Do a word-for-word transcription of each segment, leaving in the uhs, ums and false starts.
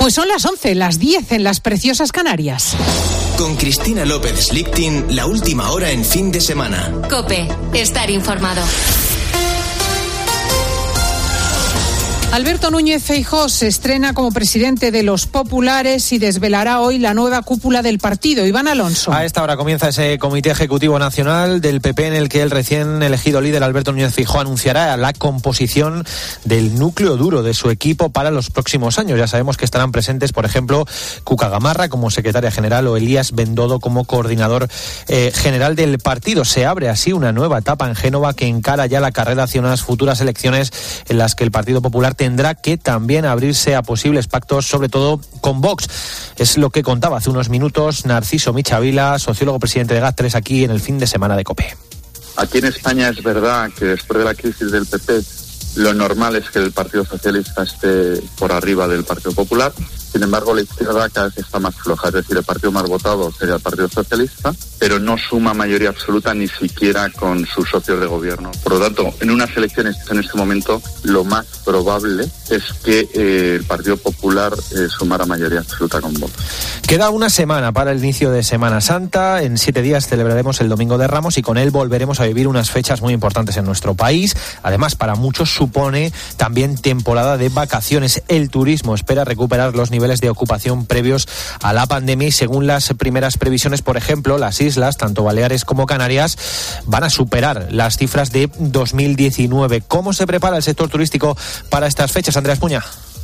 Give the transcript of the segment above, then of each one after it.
Pues son las once, las diez en las preciosas Canarias. Con Cristina López Slichting, la última hora en fin de semana. COPE, estar informado. Alberto Núñez Feijóo se estrena como presidente de los populares y desvelará hoy la nueva cúpula del partido. Iván Alonso. A esta hora comienza ese Comité Ejecutivo Nacional del P P en el que el recién elegido líder Alberto Núñez Feijóo anunciará la composición del núcleo duro de su equipo para los próximos años. Ya sabemos que estarán presentes, por ejemplo, Cuca Gamarra como secretaria general o Elías Bendodo como coordinador eh, general del partido. Se abre así una nueva etapa en Génova que encara ya la carrera hacia unas futuras elecciones en las que el Partido Popular tendrá que también abrirse a posibles pactos, sobre todo con Vox. Es lo que contaba hace unos minutos Narciso Michavila, sociólogo presidente de GAT tres, aquí en el fin de semana de COPE. Aquí en España es verdad que después de la crisis del P P, lo normal es que el Partido Socialista esté por arriba del Partido Popular. Sin embargo, la izquierda cada vez está más floja. Es decir, el partido más votado sería el Partido Socialista, pero no suma mayoría absoluta ni siquiera con sus socios de gobierno. Por lo tanto, en unas elecciones en este momento, lo más probable es que eh, el Partido Popular eh, sumara mayoría absoluta con Vox. Queda una semana para el inicio de Semana Santa. En siete días celebraremos el Domingo de Ramos y con él volveremos a vivir unas fechas muy importantes en nuestro país. Además, para muchos supone también temporada de vacaciones. El turismo espera recuperar los niveles de ocupación previos a la pandemia y según las primeras previsiones, por ejemplo, las islas, tanto Baleares como Canarias, van a superar las cifras de dos mil diecinueve. ¿Cómo se prepara el sector turístico para estas fechas, Andrea Espuña?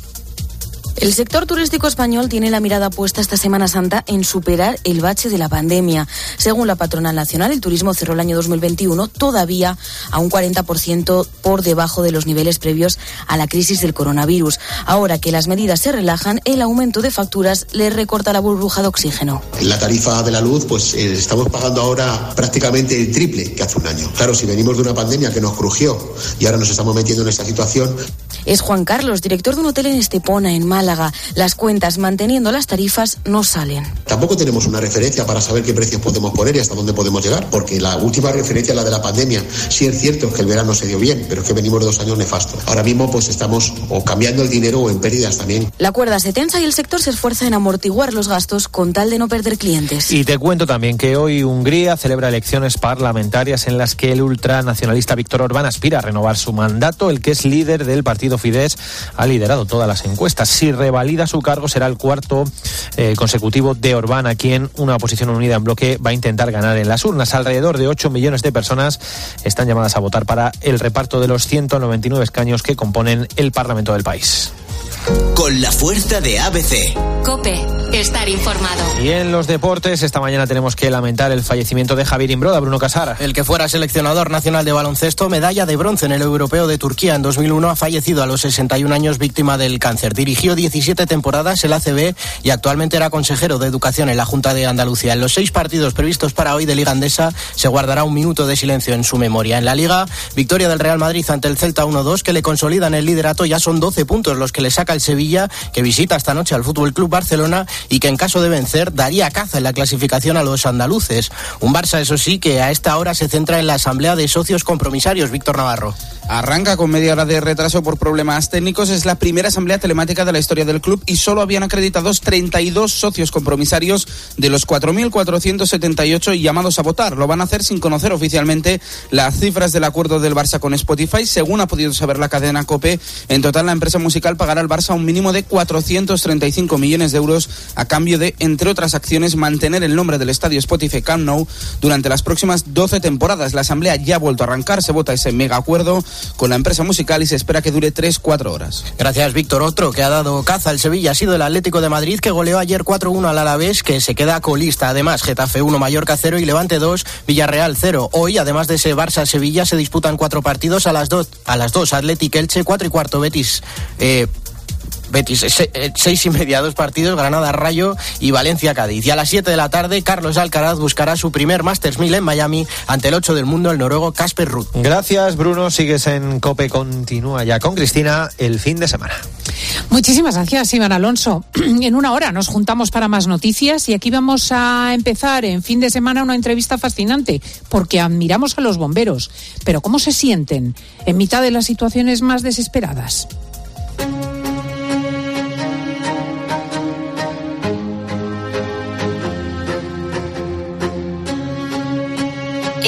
El sector turístico español tiene la mirada puesta esta Semana Santa en superar el bache de la pandemia. Según la patronal nacional, el turismo cerró el año dos mil veintiuno todavía a un cuarenta por ciento por debajo de los niveles previos a la crisis del coronavirus. Ahora que las medidas se relajan, el aumento de facturas le recorta la burbuja de oxígeno. En la tarifa de la luz, pues eh, estamos pagando ahora prácticamente el triple que hace un año. Claro, si venimos de una pandemia que nos crujió y ahora nos estamos metiendo en esta situación. Es Juan Carlos, director de un hotel en Estepona, en Málaga. Las cuentas manteniendo las tarifas no salen. Tampoco tenemos una referencia para saber qué precios podemos poner y hasta dónde podemos llegar, porque la última referencia es la de la pandemia. Sí es cierto que el verano se dio bien, pero es que venimos de dos años nefastos. Ahora mismo pues estamos o cambiando el dinero o en pérdidas también. La cuerda se tensa y el sector se esfuerza en amortiguar los gastos con tal de no perder clientes. Y te cuento también que hoy Hungría celebra elecciones parlamentarias en las que el ultranacionalista Viktor Orbán aspira a renovar su mandato. El que es líder del partido Fidesz ha liderado todas las encuestas. Si revalida su cargo, será el cuarto eh, consecutivo de Orbán, a quien una oposición unida en bloque va a intentar ganar en las urnas. Alrededor de ocho millones de personas están llamadas a votar para el reparto de los ciento noventa y nueve escaños que componen el Parlamento del país. Con la fuerza de A B C. COPE, estar informado. Y en los deportes, esta mañana tenemos que lamentar el fallecimiento de Javier Imbroda. Bruno Casar. El que fuera seleccionador nacional de baloncesto, medalla de bronce en el Europeo de Turquía en dos mil uno, ha fallecido a los sesenta y un años víctima del cáncer. Dirigió diecisiete temporadas el A C B y actualmente era consejero de Educación en la Junta de Andalucía. En los seis partidos previstos para hoy de Liga Endesa se guardará un minuto de silencio en su memoria. En la Liga, victoria del Real Madrid ante el Celta uno dos, que le consolidan el liderato. Ya son doce puntos los que le saca el Sevilla, que visita esta noche al F C Barcelona y que en caso de vencer daría caza en la clasificación a los andaluces. Un Barça, eso sí, que a esta hora se centra en la asamblea de socios compromisarios. Víctor Navarro. Arranca con media hora de retraso por problemas técnicos. Es la primera asamblea telemática de la historia del club y solo habían acreditados treinta y dos socios compromisarios de los cuatro mil cuatrocientos setenta y ocho llamados a votar. Lo van a hacer sin conocer oficialmente las cifras del acuerdo del Barça con Spotify. Según ha podido saber la cadena COPE, en total la empresa musical pagará al Barça un mínimo de cuatrocientos treinta y cinco millones de euros a cambio de, entre otras acciones, mantener el nombre del estadio Spotify Camp Nou durante las próximas doce temporadas. La asamblea ya ha vuelto a arrancar, se vota ese mega acuerdo con la empresa musical y se espera que dure tres a cuatro horas. Gracias, Víctor. Otro que ha dado caza al Sevilla ha sido el Atlético de Madrid, que goleó ayer cuatro uno al Alavés, que se queda colista. Además, Getafe uno, Mallorca cero y Levante dos, Villarreal cero. Hoy, además de ese Barça-Sevilla, se disputan cuatro partidos a las dos. A las dos, Athletic Elche, cuatro y cuarto, Betis... Eh, Betis, seis y media, dos partidos, Granada, Rayo y Valencia, Cádiz. Y a las siete de la tarde, Carlos Alcaraz buscará su primer Masters mil en Miami ante el ocho del mundo, el noruego Casper Ruud. Gracias, Bruno. Sigues en COPE. Continúa ya con Cristina el fin de semana. Muchísimas gracias, Iván Alonso. En una hora nos juntamos para más noticias y aquí vamos a empezar en fin de semana una entrevista fascinante porque admiramos a los bomberos. Pero ¿cómo se sienten en mitad de las situaciones más desesperadas?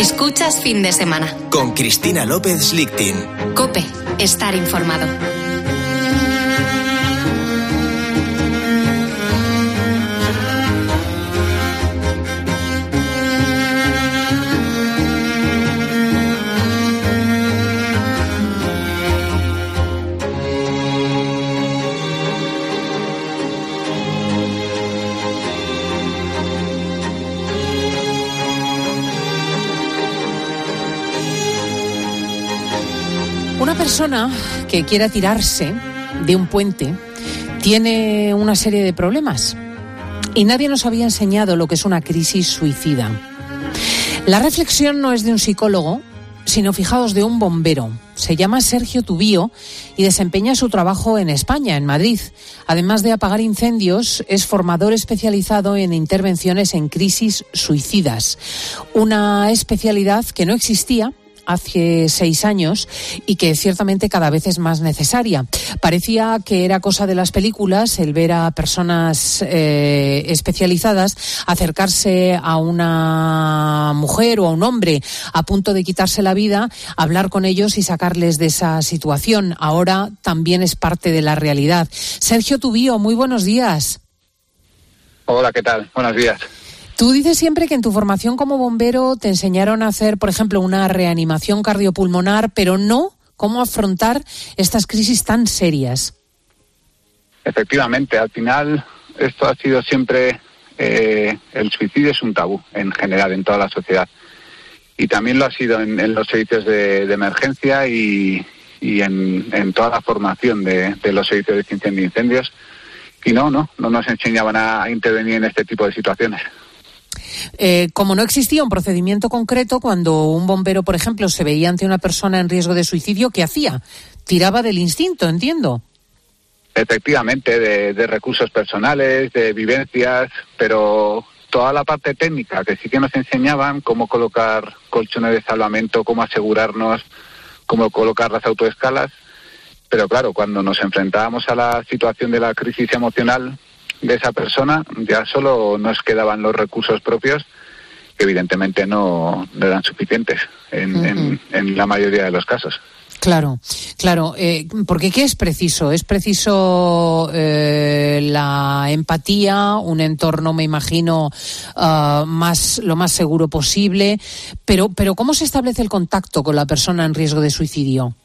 Escuchas Fin de Semana. Con Cristina López Lichtin. COPE. Estar informado. Una persona que quiera tirarse de un puente tiene una serie de problemas y nadie nos había enseñado lo que es una crisis suicida. La reflexión no es de un psicólogo, sino, fijaos, de un bombero. Se llama Sergio Tubío y desempeña su trabajo en España, en Madrid. Además de apagar incendios, es formador especializado en intervenciones en crisis suicidas. Una especialidad que no existía hace seis años y que ciertamente cada vez es más necesaria. Parecía que era cosa de las películas el ver a personas eh, especializadas acercarse a una mujer o a un hombre a punto de quitarse la vida, hablar con ellos y sacarles de esa situación. Ahora también es parte de la realidad. Sergio Tubío, muy buenos días. Hola, ¿qué tal? Buenos días. Tú dices siempre que en tu formación como bombero te enseñaron a hacer, por ejemplo, una reanimación cardiopulmonar, pero no cómo afrontar estas crisis tan serias. Efectivamente, al final esto ha sido siempre, eh, el suicidio es un tabú en general en toda la sociedad. Y también lo ha sido en, en los servicios de, de emergencia y, y en, en toda la formación de, de los servicios de extinción de incendios. Y no, no, no nos enseñaban a intervenir en este tipo de situaciones. Eh, como no existía un procedimiento concreto, cuando un bombero, por ejemplo, se veía ante una persona en riesgo de suicidio, ¿qué hacía? Tiraba del instinto, entiendo. Efectivamente, de, de recursos personales, de vivencias, pero toda la parte técnica que sí que nos enseñaban, cómo colocar colchones de salvamento, cómo asegurarnos, cómo colocar las autoescalas. Pero claro, cuando nos enfrentábamos a la situación de la crisis emocional de esa persona, ya solo nos quedaban los recursos propios, que evidentemente no, no eran suficientes en, uh-huh. en, en la mayoría de los casos. Claro, claro, eh, porque ¿qué es preciso? Es preciso eh, la empatía, un entorno, me imagino, uh, más lo más seguro posible, pero, pero ¿cómo se establece el contacto con la persona en riesgo de suicidio?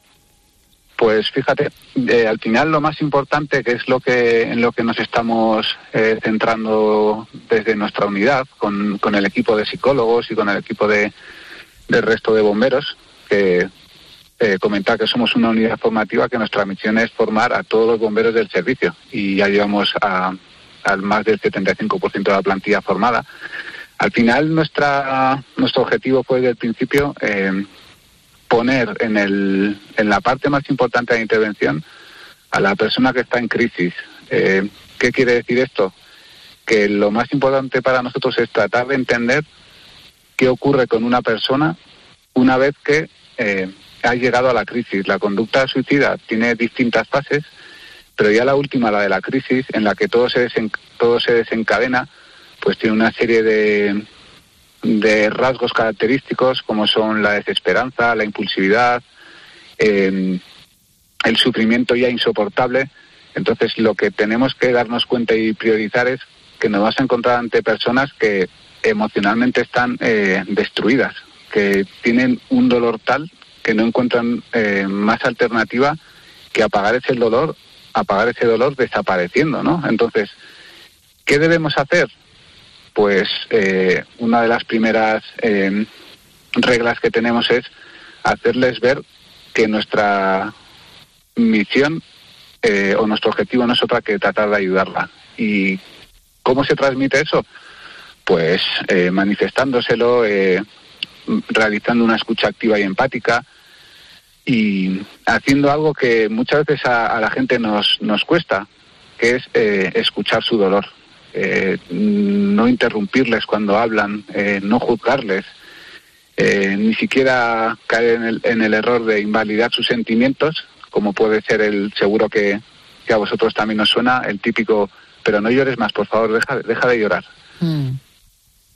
Pues fíjate, eh, al final lo más importante, que es lo que en lo que nos estamos eh, centrando desde nuestra unidad, con, con el equipo de psicólogos y con el equipo de del resto de bomberos, que eh, comentar que somos una unidad formativa, que nuestra misión es formar a todos los bomberos del servicio, y ya llevamos a, al más del setenta y cinco por ciento de la plantilla formada. Al final nuestra nuestro objetivo fue desde el principio eh, poner en el en la parte más importante de la intervención a la persona que está en crisis. Eh, ¿Qué quiere decir esto? Que lo más importante para nosotros es tratar de entender qué ocurre con una persona una vez que eh, ha llegado a la crisis. La conducta suicida tiene distintas fases, pero ya la última, la de la crisis, en la que todo se desen, todo se desencadena, pues tiene una serie de de rasgos característicos como son la desesperanza, la impulsividad, eh, el sufrimiento ya insoportable. Entonces lo que tenemos que darnos cuenta y priorizar es que nos vas a encontrar ante personas que emocionalmente están eh, destruidas, que tienen un dolor tal que no encuentran eh, más alternativa que apagar ese dolor, apagar ese dolor desapareciendo, ¿no? Entonces, ¿qué debemos hacer? Pues eh, una de las primeras eh, reglas que tenemos es hacerles ver que nuestra misión eh, o nuestro objetivo no es otra que tratar de ayudarla. ¿Y cómo se transmite eso? Pues eh, manifestándoselo, eh, realizando una escucha activa y empática y haciendo algo que muchas veces a, a la gente nos, nos cuesta, que es eh, escuchar su dolor. Eh, no interrumpirles cuando hablan, eh, no juzgarles, eh, ni siquiera caer en el, en el error de invalidar sus sentimientos, como puede ser el, seguro que, que a vosotros también os suena, el típico, pero no llores más, por favor, deja, deja de llorar. Mm.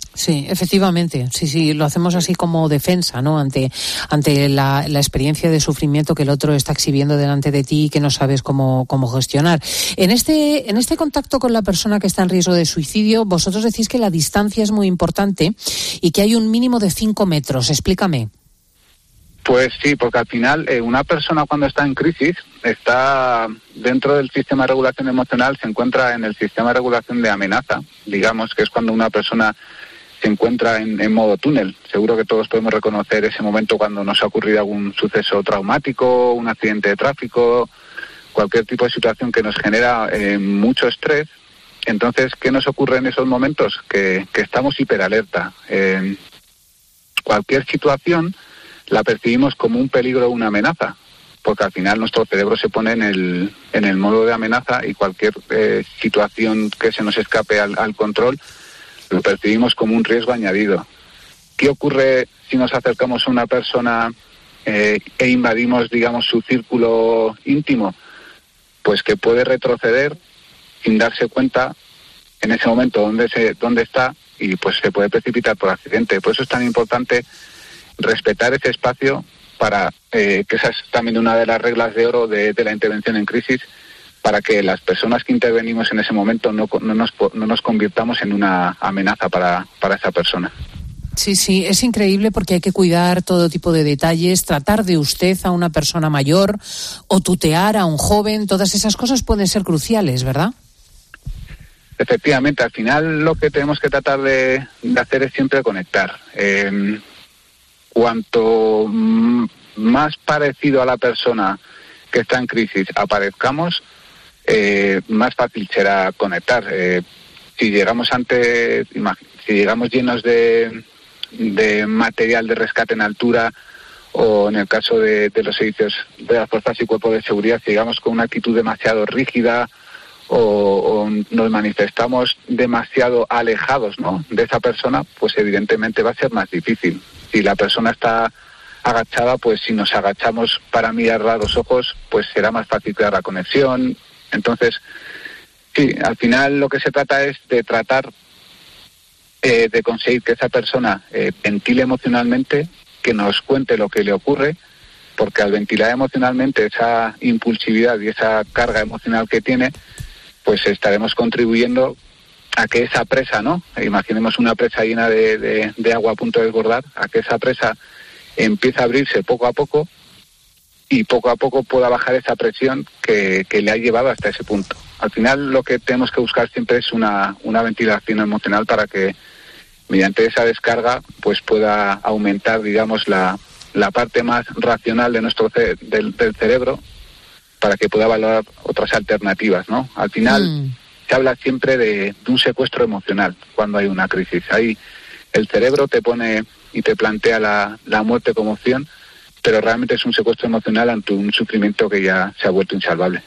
Sí, efectivamente, sí, sí, lo hacemos así como defensa, ¿no? Ante ante la, la experiencia de sufrimiento que el otro está exhibiendo delante de ti y que no sabes cómo, cómo gestionar. En este, en este contacto con la persona que está en riesgo de suicidio, vosotros decís que la distancia es muy importante y que hay un mínimo de cinco metros. Explícame. Pues sí, porque al final eh, una persona cuando está en crisis está dentro del sistema de regulación emocional, se encuentra en el sistema de regulación de amenaza, digamos, que es cuando una persona se encuentra en, en modo túnel. Seguro que todos podemos reconocer ese momento cuando nos ha ocurrido algún suceso traumático, un accidente de tráfico, cualquier tipo de situación que nos genera eh, mucho estrés. Entonces, ¿qué nos ocurre en esos momentos? Que, que estamos hiperalerta. Eh, cualquier situación la percibimos como un peligro o una amenaza, porque al final nuestro cerebro se pone en el, en el modo de amenaza y cualquier eh, situación que se nos escape al, al control lo percibimos como un riesgo añadido. ¿Qué ocurre si nos acercamos a una persona eh, e invadimos, digamos, su círculo íntimo? Pues que puede retroceder sin darse cuenta en ese momento dónde, se, dónde está y pues se puede precipitar por accidente. Por eso es tan importante respetar ese espacio para eh, que esa es también una de las reglas de oro de, de la intervención en crisis, para que las personas que intervenimos en ese momento no, no, nos, no nos convirtamos en una amenaza para, para esa persona. Sí, sí, es increíble porque hay que cuidar todo tipo de detalles, tratar de usted a una persona mayor o tutear a un joven, todas esas cosas pueden ser cruciales, ¿verdad? Efectivamente, al final lo que tenemos que tratar de, de hacer es siempre conectar. Eh, cuanto más parecido a la persona que está en crisis aparezcamos, eh, más fácil será conectar. Eh, si llegamos ante, si llegamos llenos de, de material de rescate en altura, o en el caso de, de los servicios de las fuerzas y cuerpos de seguridad, si llegamos con una actitud demasiado rígida o, o nos manifestamos demasiado alejados, ¿no?, de esa persona, pues evidentemente va a ser más difícil. Si la persona está agachada, pues si nos agachamos para mirarla a los ojos, pues será más fácil crear la conexión. Entonces, sí, al final lo que se trata es de tratar eh, de conseguir que esa persona eh, ventile emocionalmente, que nos cuente lo que le ocurre, porque al ventilar emocionalmente esa impulsividad y esa carga emocional que tiene, pues estaremos contribuyendo a que esa presa, ¿no? Imaginemos una presa llena de, de, de agua a punto de desbordar, a que esa presa empiece a abrirse poco a poco y poco a poco pueda bajar esa presión que, que le ha llevado hasta ese punto. Al final lo que tenemos que buscar siempre es una, una ventilación emocional para que mediante esa descarga pues pueda aumentar, digamos, la, la parte más racional de nuestro ce- del, del cerebro, para que pueda valorar otras alternativas, ¿no? Al final mm. se habla siempre de, de un secuestro emocional cuando hay una crisis. Ahí el cerebro te pone y te plantea la, la muerte como opción, pero realmente es un secuestro emocional ante un sufrimiento que ya se ha vuelto insalvable.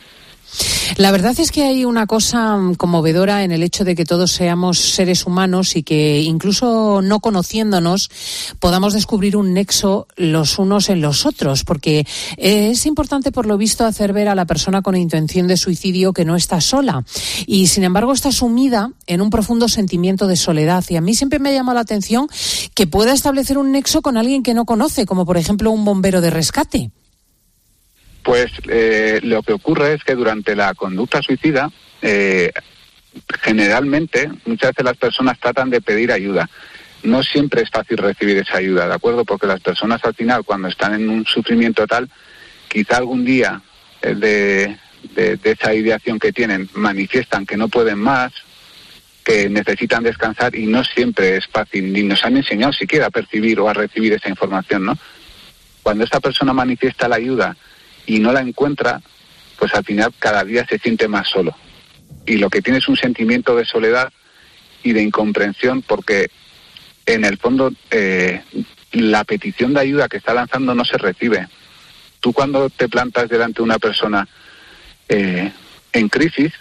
La verdad es que hay una cosa conmovedora en el hecho de que todos seamos seres humanos y que incluso no conociéndonos podamos descubrir un nexo los unos en los otros, porque es importante, por lo visto, hacer ver a la persona con intención de suicidio que no está sola y, sin embargo, está sumida en un profundo sentimiento de soledad. Y a mí siempre me ha llamado la atención que pueda establecer un nexo con alguien que no conoce, como por ejemplo un bombero de rescate. Pues eh, lo que ocurre es que durante la conducta suicida, eh, generalmente, muchas veces las personas tratan de pedir ayuda. No siempre es fácil recibir esa ayuda, ¿de acuerdo? Porque las personas al final, cuando están en un sufrimiento tal, quizá algún día eh, de, de, de esa ideación que tienen, manifiestan que no pueden más, que necesitan descansar, y no siempre es fácil, ni nos han enseñado siquiera a percibir o a recibir esa información, ¿no? Cuando esta persona manifiesta la ayuda y no la encuentra, pues al final cada día se siente más solo. Y lo que tiene es un sentimiento de soledad y de incomprensión, porque en el fondo eh, la petición de ayuda que está lanzando no se recibe. Tú cuando te plantas delante de una persona eh, en crisis,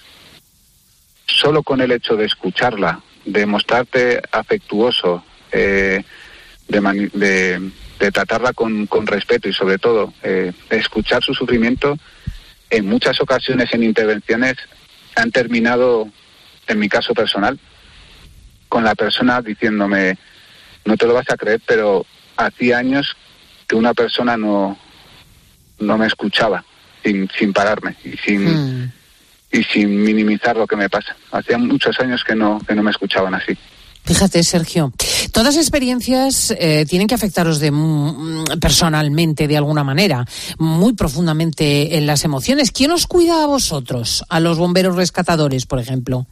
solo con el hecho de escucharla, de mostrarte afectuoso, eh, de... Mani- de de tratarla con, con respeto y sobre todo eh, escuchar su sufrimiento, en muchas ocasiones en intervenciones han terminado, en mi caso personal, con la persona diciéndome, no te lo vas a creer, pero hacía años que una persona no, no me escuchaba sin, sin pararme y sin, mm. y sin minimizar lo que me pasa. Hacía muchos años que no, que no me escuchaban así. Fíjate, Sergio, todas las experiencias eh, tienen que afectaros de, mm, personalmente, de alguna manera, muy profundamente en las emociones. ¿Quién os cuida a vosotros, a los bomberos rescatadores, por ejemplo?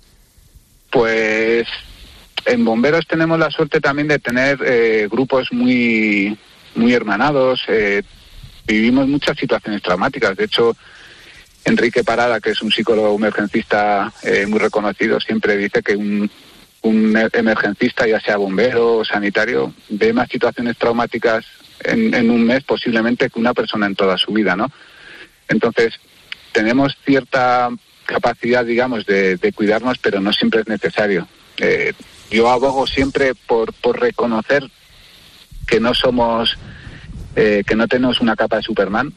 Pues en bomberos tenemos la suerte también de tener eh, grupos muy, muy hermanados. Eh, vivimos muchas situaciones traumáticas. De hecho, Enrique Parada, que es un psicólogo emergencista eh, muy reconocido, siempre dice que un un emergencista, ya sea bombero o sanitario, ve más situaciones traumáticas en, en un mes posiblemente que una persona en toda su vida, ¿no? Entonces, tenemos cierta capacidad, digamos, de, de cuidarnos, pero no siempre es necesario. Eh, yo abogo siempre por, por reconocer que no somos, eh, que no tenemos una capa de Superman.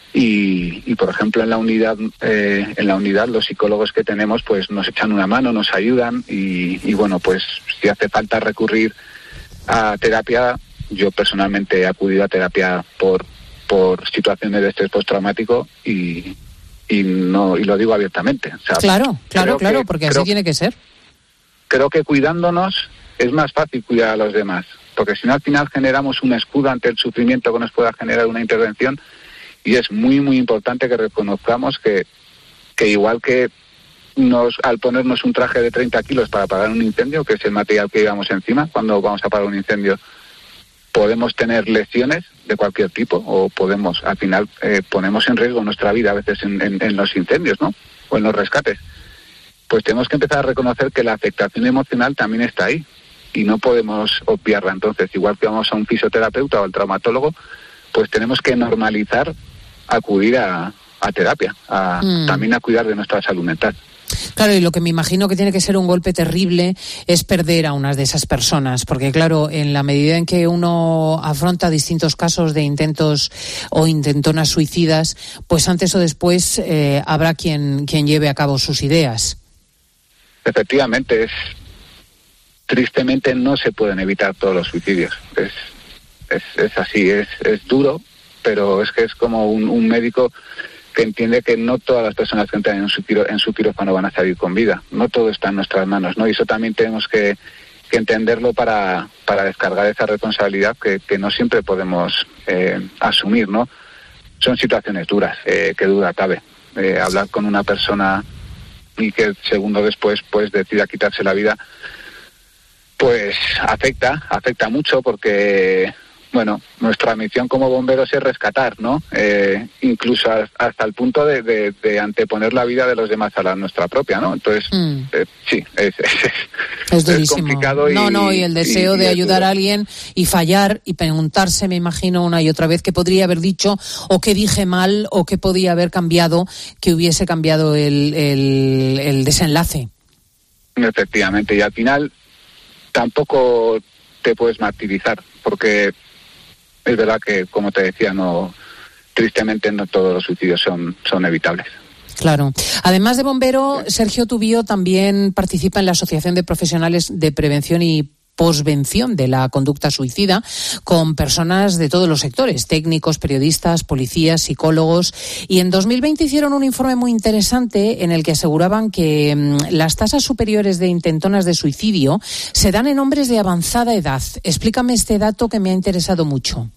Y, y por ejemplo en la unidad eh, en la unidad los psicólogos que tenemos pues nos echan una mano, nos ayudan y, y bueno, pues si hace falta recurrir a terapia, yo personalmente he acudido a terapia por por situaciones de estrés postraumático y y no y lo digo abiertamente. O sea, claro, claro, claro, que, porque así creo, tiene que ser. Creo que cuidándonos es más fácil cuidar a los demás, porque si no al final generamos un escudo ante el sufrimiento que nos pueda generar una intervención. Y es muy, muy importante que reconozcamos que, que igual que nos al ponernos un traje de treinta kilos para apagar un incendio, que es el material que llevamos encima cuando vamos a apagar un incendio, podemos tener lesiones de cualquier tipo o podemos, al final, eh, ponemos en riesgo nuestra vida a veces en, en, en los incendios, ¿no? O en los rescates. Pues tenemos que empezar a reconocer que la afectación emocional también está ahí y no podemos obviarla. Entonces, igual que vamos a un fisioterapeuta o al traumatólogo, pues tenemos que normalizar acudir a, a terapia, a, mm. también a cuidar de nuestra salud mental. Claro, y lo que me imagino que tiene que ser un golpe terrible es perder a unas de esas personas, porque claro, en la medida en que uno afronta distintos casos de intentos o intentonas suicidas, pues antes o después eh, habrá quien, quien lleve a cabo sus ideas. Efectivamente, es tristemente no se pueden evitar todos los suicidios. Es es, es así, es, es duro, pero es que es como un, un médico que entiende que no todas las personas que entran en su, quiro, en su quirófano van a salir con vida. No todo está en nuestras manos, ¿no? Y eso también tenemos que, que entenderlo para, para descargar esa responsabilidad que, que no siempre podemos eh, asumir, ¿no? Son situaciones duras, eh, que duda cabe. Eh, hablar con una persona y que segundo después pues decida quitarse la vida, pues afecta, afecta mucho porque... Bueno, nuestra misión como bomberos es rescatar, ¿no? Eh, incluso a, hasta el punto de, de, de anteponer la vida de los demás a la nuestra propia, ¿no? Entonces, mm. eh, sí, es, es, es, es complicado. Y, no, no, y el deseo y, de y ayudar a alguien y fallar y preguntarse, me imagino, una y otra vez qué podría haber dicho o qué dije mal o qué podía haber cambiado, que hubiese cambiado el, el, el desenlace. Efectivamente, y al final tampoco te puedes martirizar, porque... Es verdad que, como te decía, no, tristemente no todos los suicidios son, son evitables. Claro. Además de bombero, Sergio Tubío también participa en la Asociación de Profesionales de Prevención y Posvención de la Conducta Suicida, con personas de todos los sectores, técnicos, periodistas, policías, psicólogos, y en dos mil veinte hicieron un informe muy interesante en el que aseguraban que mmm, las tasas superiores de intentonas de suicidio se dan en hombres de avanzada edad. Explícame este dato que me ha interesado mucho.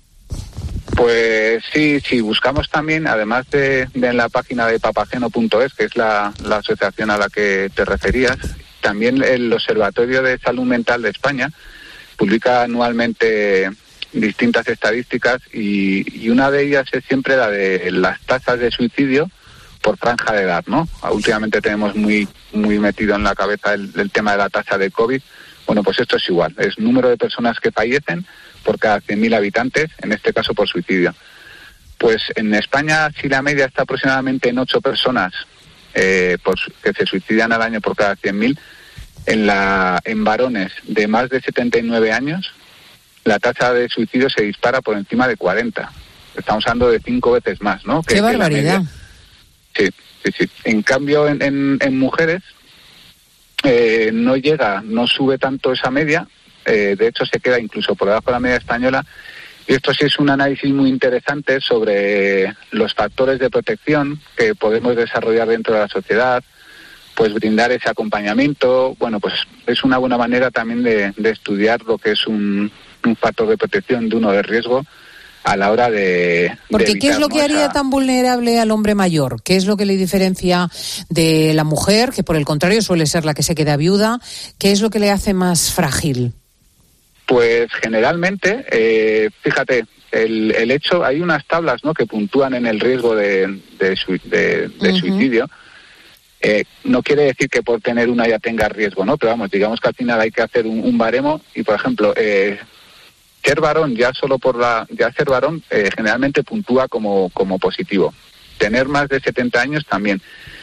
Pues sí, sí, buscamos también, además de, de en la página de papageno punto es, que es la, la asociación a la que te referías, también el Observatorio de Salud Mental de España publica anualmente distintas estadísticas y, y una de ellas es siempre la de las tasas de suicidio por franja de edad, ¿no? Últimamente tenemos muy muy metido en la cabeza el, el tema de la tasa de COVID. Bueno, pues esto es igual, es número de personas que fallecen por cada cien mil habitantes, en este caso por suicidio. Pues en España, si la media está aproximadamente en ocho personas eh, por, que se suicidan al año por cada cien mil, en, la, en varones de más de setenta y nueve años, la tasa de suicidio se dispara por encima de cuarenta. Estamos hablando de cinco veces más, ¿no? ¡Qué que, barbaridad! Que sí, sí, sí. En cambio, en, en, en mujeres, eh, no llega, no sube tanto esa media, eh, de hecho se queda incluso por debajo de la media española, y esto sí es un análisis muy interesante sobre los factores de protección que podemos desarrollar dentro de la sociedad, pues brindar ese acompañamiento. Bueno, pues es una buena manera también de, de estudiar lo que es un, un factor de protección de uno de riesgo a la hora de... Porque de evitar, ¿qué es lo que ¿no? haría esa... tan vulnerable al hombre mayor? ¿Qué es lo que le diferencia de la mujer, que por el contrario suele ser la que se queda viuda? ¿Qué es lo que le hace más frágil? Pues generalmente, eh, fíjate, el, el hecho, hay unas tablas, ¿no?, que puntúan en el riesgo de, de, de, de uh-huh. suicidio. Eh, no quiere decir que por tener una ya tenga riesgo, ¿no? Pero vamos, digamos que al final hay que hacer un, un baremo y, por ejemplo, eh, ser varón, ya solo por la, ya ser varón, eh, generalmente puntúa como, como positivo. Tener más de setenta años también.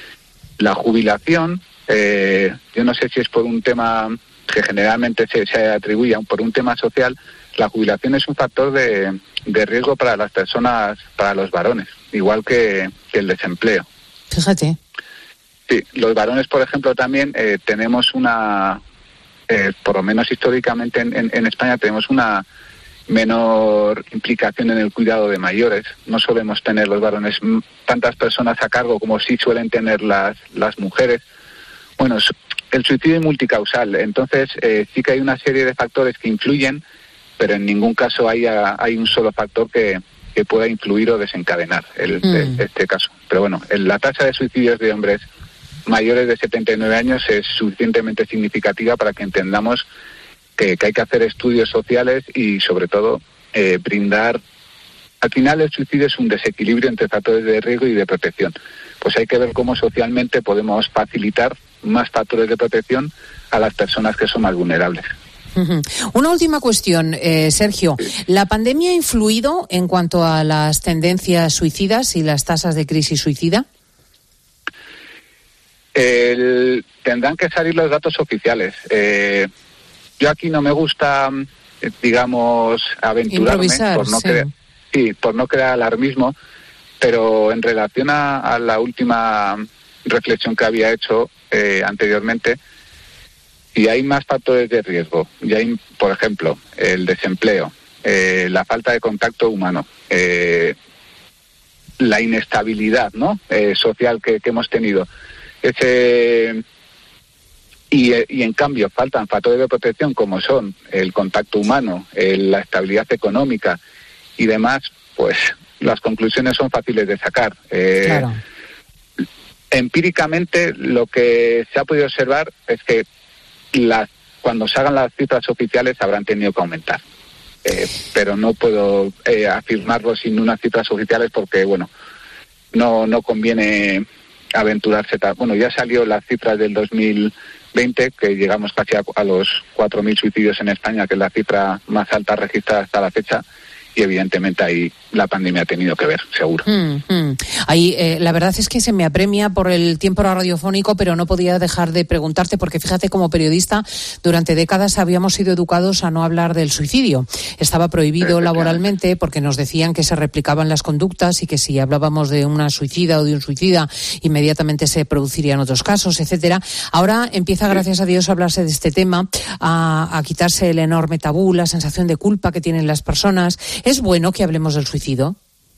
La jubilación, eh, yo no sé si es por un tema que generalmente se, se atribuye por un tema social, la jubilación es un factor de, de riesgo para las personas, para los varones, igual que, que el desempleo. Fíjate. Sí, los varones, por ejemplo, también eh, tenemos una, eh, por lo menos históricamente en, en, en España, tenemos una menor implicación en el cuidado de mayores. No solemos tener los varones tantas personas a cargo como sí suelen tener las, las mujeres. Bueno, el suicidio es multicausal, entonces eh, sí que hay una serie de factores que influyen, pero en ningún caso hay, hay un solo factor que, que pueda influir o desencadenar el, mm. el, este caso. Pero bueno, el, la tasa de suicidios de hombres mayores de setenta y nueve años es suficientemente significativa para que entendamos que, que hay que hacer estudios sociales y sobre todo eh, brindar. Al final el suicidio es un desequilibrio entre factores de riesgo y de protección. Pues hay que ver cómo socialmente podemos facilitar más factores de protección a las personas que son más vulnerables. Uh-huh. Una última cuestión, eh, Sergio. ¿La pandemia ha influido en cuanto a las tendencias suicidas y las tasas de crisis suicida? El, tendrán que salir los datos oficiales. Eh, yo aquí no me gusta, digamos, aventurarme por no, sí. crear, sí, por no crear alarmismo, pero en relación a, a la última reflexión que había hecho eh, anteriormente, si hay más factores de riesgo, y hay, por ejemplo, el desempleo, eh, la falta de contacto humano, eh, la inestabilidad, ¿no?, eh, social que, que hemos tenido, ese y, y en cambio faltan factores de protección como son el contacto humano, el, la estabilidad económica y demás, pues las conclusiones son fáciles de sacar. Eh, claro. Empíricamente lo que se ha podido observar es que las, cuando se hagan las cifras oficiales habrán tenido que aumentar. Eh, pero no puedo eh, afirmarlo sin unas cifras oficiales porque, bueno, no, no conviene aventurarse. Bueno, ya salió las cifras del dos mil veinte, que llegamos casi a, a los cuatro mil suicidios en España, que es la cifra más alta registrada hasta la fecha. Y evidentemente ahí la pandemia ha tenido que ver, seguro. Mm, mm. Ahí, eh, la verdad es que se me apremia por el tiempo radiofónico, pero no podía dejar de preguntarte, porque fíjate, como periodista, durante décadas habíamos sido educados a no hablar del suicidio. Estaba prohibido laboralmente porque nos decían que se replicaban las conductas y que si hablábamos de una suicida o de un suicida, inmediatamente se producirían otros casos, etcétera. Ahora empieza, gracias a Dios, a hablarse de este tema, a, a quitarse el enorme tabú, la sensación de culpa que tienen las personas. ¿Es bueno que hablemos del suicidio?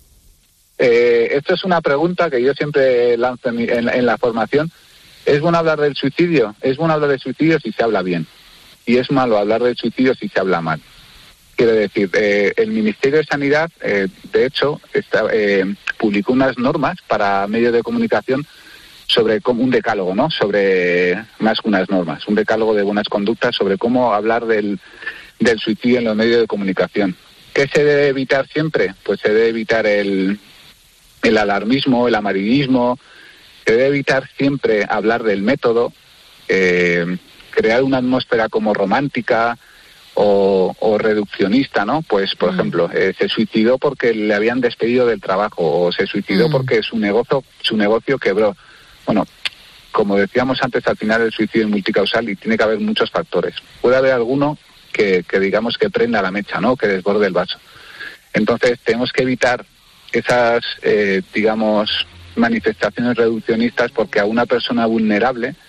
Eh, esto es una pregunta que yo siempre lanzo en, en, en la formación. ¿Es bueno hablar del suicidio? Es bueno hablar del suicidio si se habla bien. Y es malo hablar del suicidio si se habla mal. Quiero decir, eh, el Ministerio de Sanidad, eh, de hecho, está, eh, publicó unas normas para medios de comunicación sobre cómo, un decálogo, ¿no? Sobre, más que unas normas, un decálogo de buenas conductas sobre cómo hablar del, del suicidio en los medios de comunicación. ¿Qué se debe evitar siempre? Pues se debe evitar el, el alarmismo, el amarillismo, se debe evitar siempre hablar del método, eh, crear una atmósfera como romántica o, o reduccionista, ¿no? Pues, por mm. ejemplo, eh, se suicidó porque le habían despedido del trabajo o se suicidó mm. porque su negocio, su negocio quebró. Bueno, como decíamos antes, al final el suicidio es multicausal y tiene que haber muchos factores. Puede haber alguno Que, que digamos que prenda la mecha, ¿no?, que desborde el vaso. Entonces tenemos que evitar esas, eh, digamos, manifestaciones reduccionistas, porque a una persona vulnerable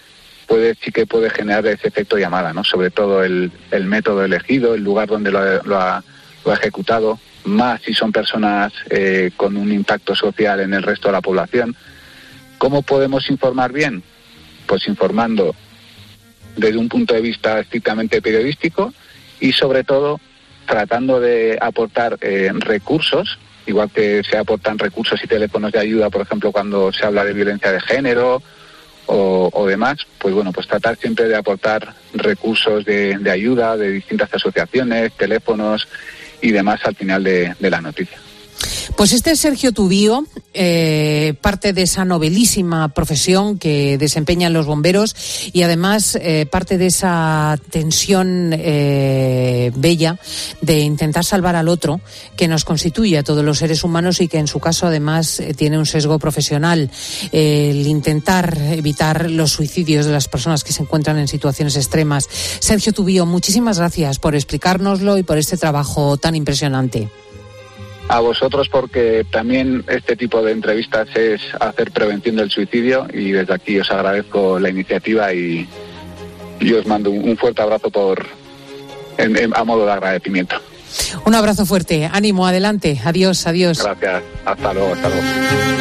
puede sí que puede generar ese efecto llamada, ¿no? Sobre todo el, el método elegido, el lugar donde lo ha, lo ha, lo ha ejecutado, más si son personas eh, con un impacto social en el resto de la población. ¿Cómo podemos informar bien? Pues informando desde un punto de vista estrictamente periodístico y sobre todo tratando de aportar eh, recursos, igual que se aportan recursos y teléfonos de ayuda, por ejemplo, cuando se habla de violencia de género o, o demás, pues bueno, pues tratar siempre de aportar recursos de, de ayuda de distintas asociaciones, teléfonos y demás al final de, de la noticia. Pues este es Sergio Tubío, eh, parte de esa novelísima profesión que desempeñan los bomberos y además eh, parte de esa tensión eh, bella de intentar salvar al otro que nos constituye a todos los seres humanos y que en su caso además eh, tiene un sesgo profesional, eh, el intentar evitar los suicidios de las personas que se encuentran en situaciones extremas. Sergio Tubío, muchísimas gracias por explicárnoslo y por este trabajo tan impresionante. A vosotros, porque también este tipo de entrevistas es hacer prevención del suicidio y desde aquí os agradezco la iniciativa y, y os mando un fuerte abrazo por en, en, a modo de agradecimiento. Un abrazo fuerte, ánimo, adelante, adiós, adiós. Gracias, hasta luego, hasta luego.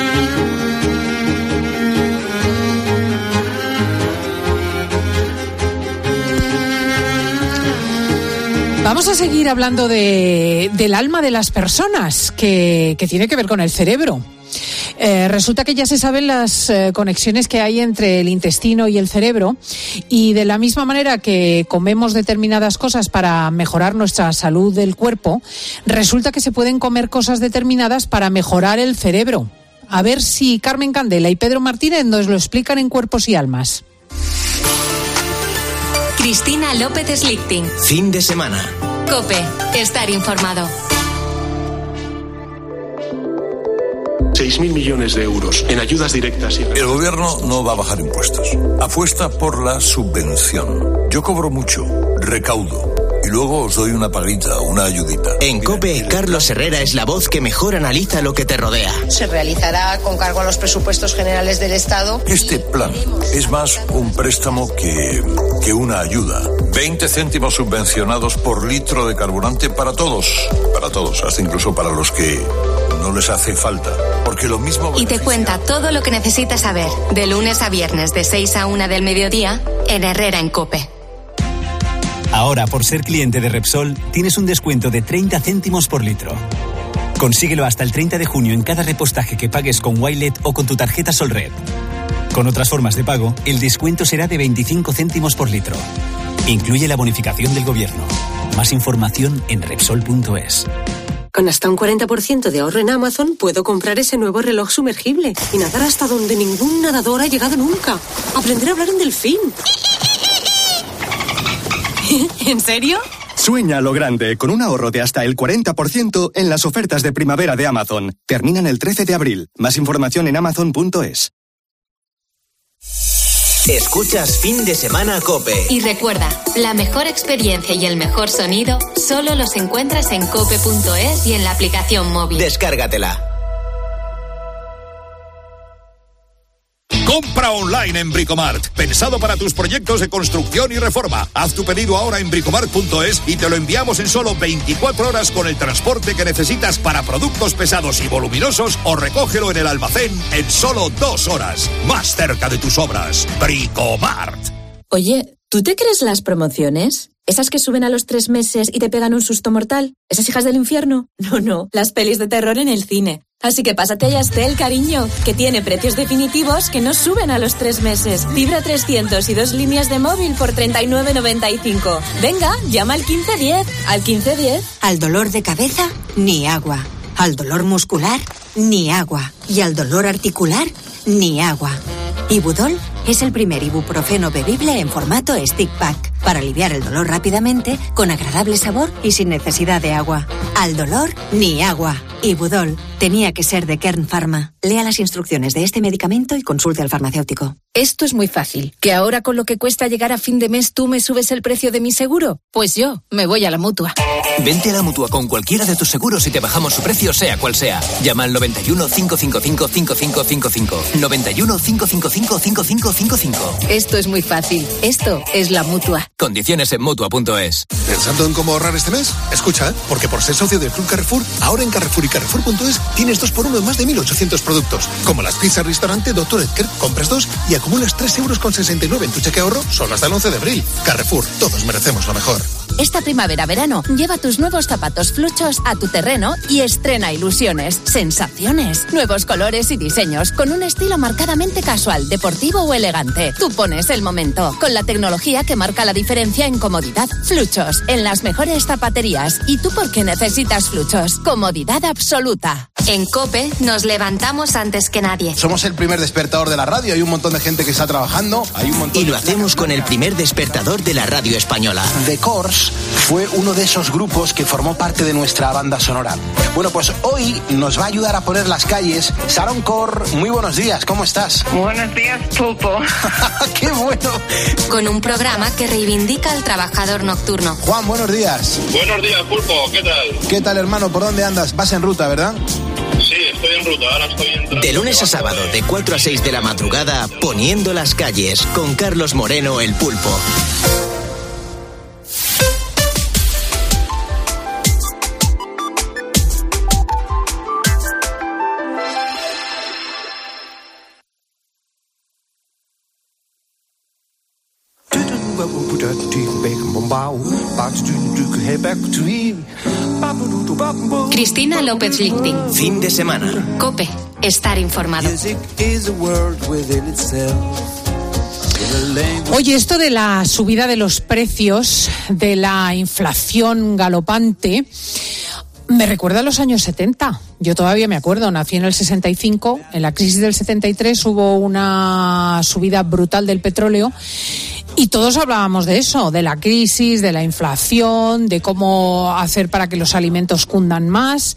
Vamos a seguir hablando de, del alma de las personas, que, que tiene que ver con el cerebro. Eh, resulta que ya se saben las eh, conexiones que hay entre el intestino y el cerebro, y de la misma manera que comemos determinadas cosas para mejorar nuestra salud del cuerpo, resulta que se pueden comer cosas determinadas para mejorar el cerebro. A ver si Carmen Candela y Pedro Martínez nos lo explican en Cuerpos y Almas. Cristina López Slichting. Fin de semana. COPE. Estar informado. seis mil millones de euros en ayudas directas. Y... El gobierno no va a bajar impuestos. Apuesta por la subvención. Yo cobro mucho, recaudo. Y luego os doy una paguita, una ayudita. En COPE, Carlos Herrera es la voz que mejor analiza lo que te rodea. Se realizará con cargo a los presupuestos generales del Estado. Este plan es más un préstamo que, que una ayuda. veinte céntimos subvencionados por litro de carburante para todos. Para todos, hasta incluso para los que no les hace falta. Porque lo mismo... Y te cuenta todo lo que necesitas saber. De lunes a viernes, de seis a una del mediodía, en Herrera en COPE. Ahora, por ser cliente de Repsol, tienes un descuento de treinta céntimos por litro. Consíguelo hasta el treinta de junio en cada repostaje que pagues con Wilet o con tu tarjeta Solred. Con otras formas de pago, el descuento será de veinticinco céntimos por litro. Incluye la bonificación del gobierno. Más información en Repsol punto es. Con hasta un cuarenta por ciento de ahorro en Amazon, puedo comprar ese nuevo reloj sumergible y nadar hasta donde ningún nadador ha llegado nunca. Aprender a hablar en delfín. ¿En serio? Sueña lo grande con un ahorro de hasta el cuarenta por ciento en las ofertas de primavera de Amazon. Terminan el trece de abril. Más información en amazon punto es. Escuchas Fin de Semana COPE. Y recuerda, la mejor experiencia y el mejor sonido solo los encuentras en cope punto es y en la aplicación móvil. Descárgatela. Compra online en Bricomart, pensado para tus proyectos de construcción y reforma. Haz tu pedido ahora en bricomart punto es y te lo enviamos en solo veinticuatro horas con el transporte que necesitas para productos pesados y voluminosos, o recógelo en el almacén en solo dos horas. Más cerca de tus obras. Bricomart. Oye, ¿tú te crees las promociones? ¿Esas que suben a los tres meses y te pegan un susto mortal? ¿Esas hijas del infierno? No, no, las pelis de terror en el cine. Así que pásate a Yastel, cariño, que tiene precios definitivos que no suben a los tres meses. Fibra trescientos y dos líneas de móvil por treinta y nueve noventa y cinco. Venga, llama al quince diez. Al quince diez. Al dolor de cabeza, ni agua. Al dolor muscular, ni agua. Y al dolor articular, ni agua. Ibudol es el primer ibuprofeno bebible en formato stick pack para aliviar el dolor rápidamente, con agradable sabor y sin necesidad de agua. Al dolor, ni agua. Ibudol tenía que ser de Kern Pharma. Lea las instrucciones de este medicamento y consulte al farmacéutico. Esto es muy fácil. ¿Que ahora con lo que cuesta llegar a fin de mes tú me subes el precio de mi seguro? Pues yo me voy a la Mutua. Vente a la Mutua con cualquiera de tus seguros y te bajamos su precio, sea cual sea. Llama al noventa y uno, cinco cinco cinco, cinco cinco cinco cinco. noventa y uno, cinco cinco cinco, cinco cinco cinco cinco. Esto es muy fácil. Esto es la Mutua. Condiciones en Mutua punto es. ¿Pensando en cómo ahorrar este mes? Escucha, porque por ser socio del Club Carrefour, ahora en Carrefour y Carrefour punto es tienes dos por uno en más de mil ochocientos productos. Como las pizzas restaurante doctor Edgar, compras dos y acumulas tres euros con sesenta y nueve en tu cheque ahorro solo hasta el once de abril. Carrefour, todos merecemos lo mejor. Esta primavera-verano, lleva tus nuevos zapatos Fluchos a tu terreno y estrena ilusiones, sensaciones, nuevos colores y diseños, con un estilo marcadamente casual, deportivo o elegante. Tú pones el momento, con la tecnología que marca la diferencia en comodidad. Fluchos, en las mejores zapaterías. ¿Y tú por qué necesitas Fluchos? Comodidad absoluta. En COPE nos levantamos antes que nadie. Somos el primer despertador de la radio, hay un montón de gente que está trabajando, hay un montón Y lo de... hacemos con el primer despertador de la radio española. The Corrs fue uno de esos grupos que formó parte de nuestra banda sonora. Bueno, pues hoy nos va a ayudar a poner las calles Sharon Corr. Muy buenos días, ¿cómo estás? Buenos días, Pulpo. ¡Qué bueno! Con un programa que reivindica al trabajador nocturno. Juan, buenos días. Buenos días, Pulpo, ¿qué tal? ¿Qué tal, hermano? ¿Por dónde andas? Vas en ruta, ¿verdad? Sí, estoy en ruta, ahora estoy entrando. De lunes a sábado, de cuatro a seis de la madrugada, poniendo las calles, con Carlos Moreno, el Pulpo. Cristina López Lichting. Fin de semana. COPE. Estar informado. Oye, esto de la subida de los precios, de la inflación galopante, me recuerda a los años setenta. Yo todavía me acuerdo, nací en el sesenta y cinco, en la crisis del setenta y tres hubo una subida brutal del petróleo y todos hablábamos de eso, de la crisis, de la inflación, de cómo hacer para que los alimentos cundan más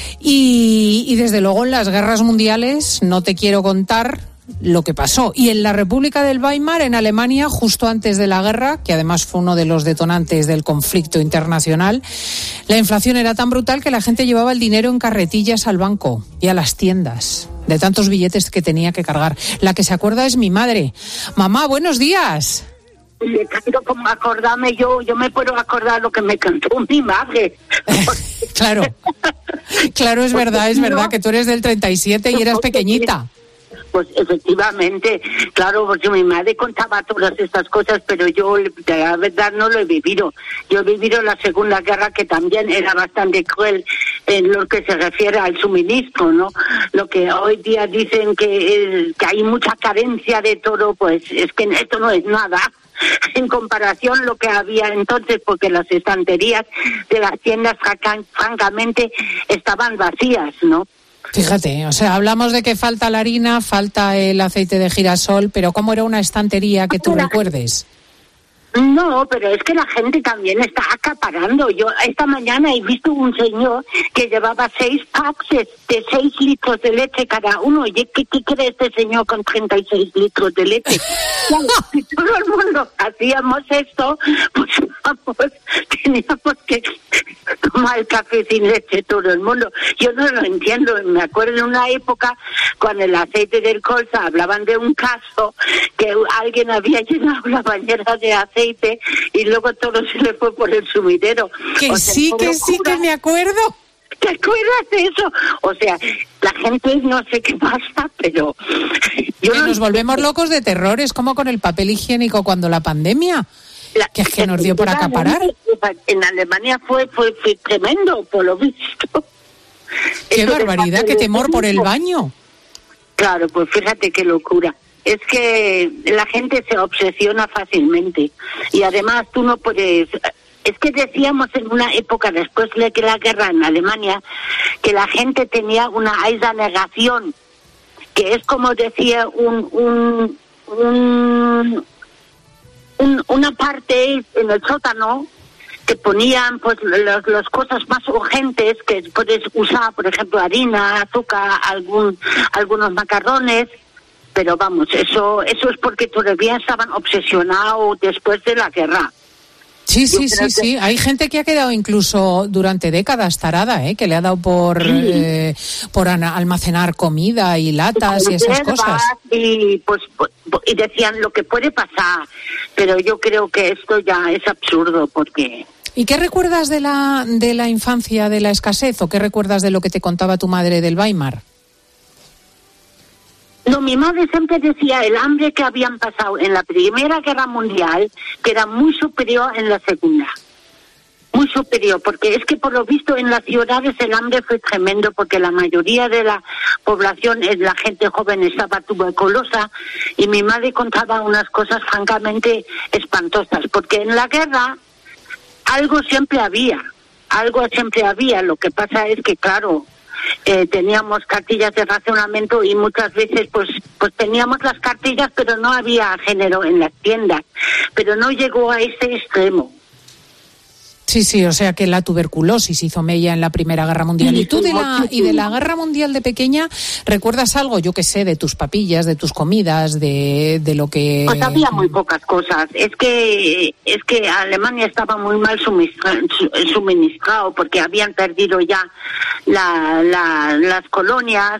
y, y desde luego en las guerras mundiales no te quiero contar lo que pasó. Y en la República del Weimar, en Alemania, justo antes de la guerra, que además fue uno de los detonantes del conflicto internacional, la inflación era tan brutal que la gente llevaba el dinero en carretillas al banco y a las tiendas, de tantos billetes que tenía que cargar. La que se acuerda es mi madre. Mamá, buenos días. De tanto como acordarme yo, yo me puedo acordar lo que me cantó mi madre. Claro, claro, es verdad, es verdad que tú eres del treinta y siete y eras pequeñita. Pues efectivamente, claro, porque mi madre contaba todas estas cosas, pero yo, de la verdad, no lo he vivido. Yo he vivido la Segunda Guerra, que también era bastante cruel en lo que se refiere al suministro, ¿no? Lo que hoy día dicen que, que hay mucha carencia de todo, pues es que esto no es nada en comparación lo que había entonces, porque las estanterías de las tiendas francamente estaban vacías, ¿no? Fíjate, o sea, hablamos de que falta la harina, falta el aceite de girasol, pero ¿cómo era una estantería que tú recuerdes? No, pero es que la gente también está acaparando. Yo esta mañana he visto un señor que llevaba seis packs de seis litros de leche cada uno. Oye, ¿qué, qué cree este señor con treinta y seis litros de leche? Claro, si todo el mundo hacíamos esto, pues vamos, teníamos que tomar el café sin leche todo el mundo. Yo no lo entiendo. Me acuerdo en una época cuando el aceite del colza hablaban de un caso que alguien había llenado la bañera de aceite y luego todo se le fue por el sumidero. Que o sea, sí, que locura. Sí, que me acuerdo. ¿Te acuerdas de eso? O sea, la gente no sé qué pasa, pero... Yo que no nos volvemos locos de terror, es como con el papel higiénico cuando la pandemia, la, que es que nos dio por acaparar. En Alemania fue, fue, fue tremendo, por lo visto. ¡Qué Eso barbaridad, qué temor por el baño! Claro, pues fíjate qué locura. Es que la gente se obsesiona fácilmente y además tú no puedes... Es que decíamos en una época después de que la guerra en Alemania que la gente tenía una aisanegación, que es como decía un, un, un, un una parte en el sótano que ponían pues las, las cosas más urgentes que puedes usar, por ejemplo harina, azúcar, algún algunos macarrones. Pero vamos, eso eso es porque todavía estaban obsesionados después de la guerra. Sí, sí, sí, que... sí. Hay gente que ha quedado incluso durante décadas tarada, ¿eh? Que le ha dado por sí. eh, por almacenar comida y latas y, y esas cosas. Y pues y decían lo que puede pasar, pero yo creo que esto ya es absurdo porque... ¿Y qué recuerdas de la de la infancia, de la escasez, o qué recuerdas de lo que te contaba tu madre del Weimar? No, mi madre siempre decía el hambre que habían pasado en la Primera Guerra Mundial, que era muy superior en la Segunda. Muy superior, porque es que por lo visto en las ciudades el hambre fue tremendo, porque la mayoría de la población, la gente joven, estaba tuberculosa, y mi madre contaba unas cosas francamente espantosas, porque en la guerra algo siempre había, algo siempre había. Lo que pasa es que, claro, eh, teníamos cartillas de racionamiento y muchas veces pues pues teníamos las cartillas, pero no había género en las tiendas, pero no llegó a ese extremo. Sí, sí, o sea que la tuberculosis hizo mella en la Primera Guerra Mundial. ¿Y tú de la y de la Guerra Mundial de pequeña recuerdas algo, yo qué sé, de tus papillas, de tus comidas, de, de lo que...? Pues había muy pocas cosas. Es que es que Alemania estaba muy mal suministrado porque habían perdido ya la, la, las colonias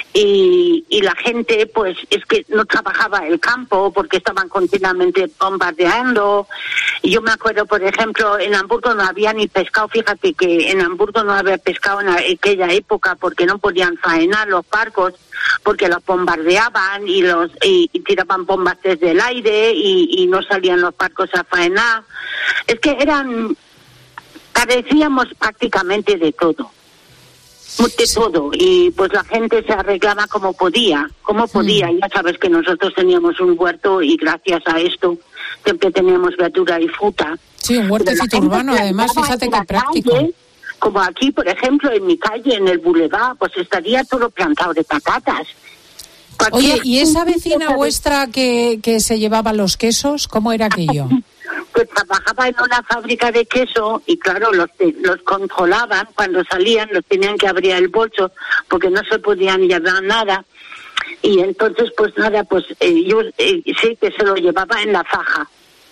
y, y la gente pues es que no trabajaba el campo porque estaban continuamente bombardeando. Y yo me acuerdo, por ejemplo, en Hamburgo no había ni pescado. Fíjate que en Hamburgo no había pescado en aquella época porque no podían faenar los barcos, porque los bombardeaban y los y, y tiraban bombas desde el aire y, y no salían los barcos a faenar. Es que eran, carecíamos prácticamente de todo. De todo, y pues la gente se arreglaba como podía, como podía. Mm. Ya sabes que nosotros teníamos un huerto y gracias a esto siempre teníamos verdura y fruta. Sí, un huertecito urbano, además, fíjate qué práctico. Calle, como aquí, por ejemplo, en mi calle, en el Boulevard, pues estaría todo plantado de patatas. Cualquier Oye, ¿y esa vecina vuestra que, que se llevaba los quesos, cómo era aquello? Pues trabajaba en una fábrica de queso y claro, los los controlaban cuando salían, los tenían que abrir el bolso porque no se podían llevar nada. Y entonces, pues nada, pues eh, yo eh, sí que se lo llevaba en la faja.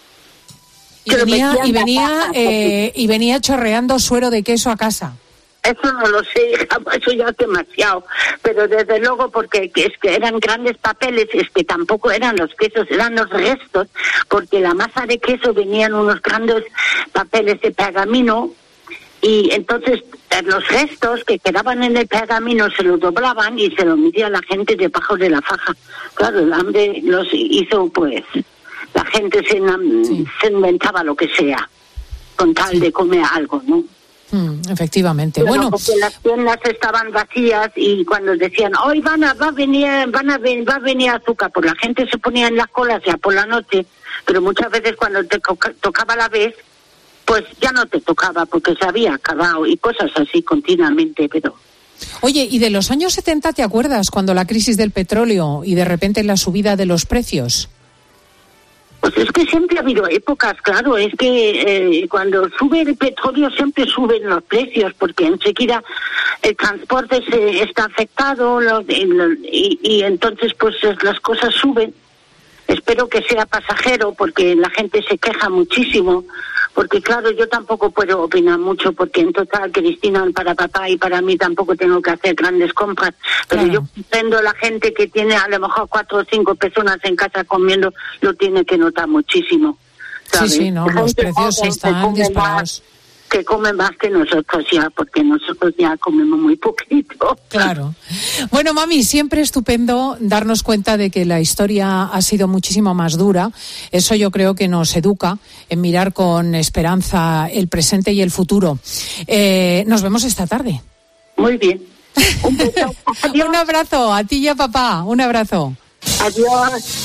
Y venía, y venía, eh, y venía chorreando suero de queso a casa. Eso no lo sé, eso ya es demasiado, pero desde luego porque es que eran grandes papeles, es que tampoco eran los quesos, eran los restos, porque la masa de queso venían unos grandes papeles de pergamino y entonces los restos que quedaban en el pergamino se lo doblaban y se lo metía la gente debajo de la faja. Claro, el hambre los hizo, pues, la gente se, sí. se inventaba lo que sea con tal sí. de comer algo, ¿no? Mm, efectivamente. Pero bueno, porque las tiendas estaban vacías y cuando decían hoy van a va a venir van a ven, va a venir azúcar, pues la gente se ponía en las colas ya por la noche, pero muchas veces cuando te tocaba la vez, pues ya no te tocaba porque se había acabado y cosas así continuamente. Pero oye, ¿y de los años setenta te acuerdas cuando la crisis del petróleo y de repente la subida de los precios? Pues es que siempre ha habido épocas, claro, es que eh, cuando sube el petróleo siempre suben los precios, porque enseguida el transporte se está afectado lo, lo, y, y entonces pues las cosas suben. Espero que sea pasajero, porque la gente se queja muchísimo, porque claro, yo tampoco puedo opinar mucho, porque en total, Cristina, para papá y para mí tampoco tengo que hacer grandes compras, pero claro. Yo comprendo la gente que tiene a lo mejor cuatro o cinco personas en casa comiendo, lo tiene que notar muchísimo, ¿sabes? Sí, sí, no, los precios están disparados. Que comen más que nosotros ya, porque nosotros ya comemos muy poquito. Claro. Bueno, mami, siempre estupendo darnos cuenta de que la historia ha sido muchísimo más dura. Eso yo creo que nos educa en mirar con esperanza el presente y el futuro. Eh, nos vemos esta tarde. Muy bien. Un beso. Un abrazo a ti y a papá. Un abrazo. Adiós.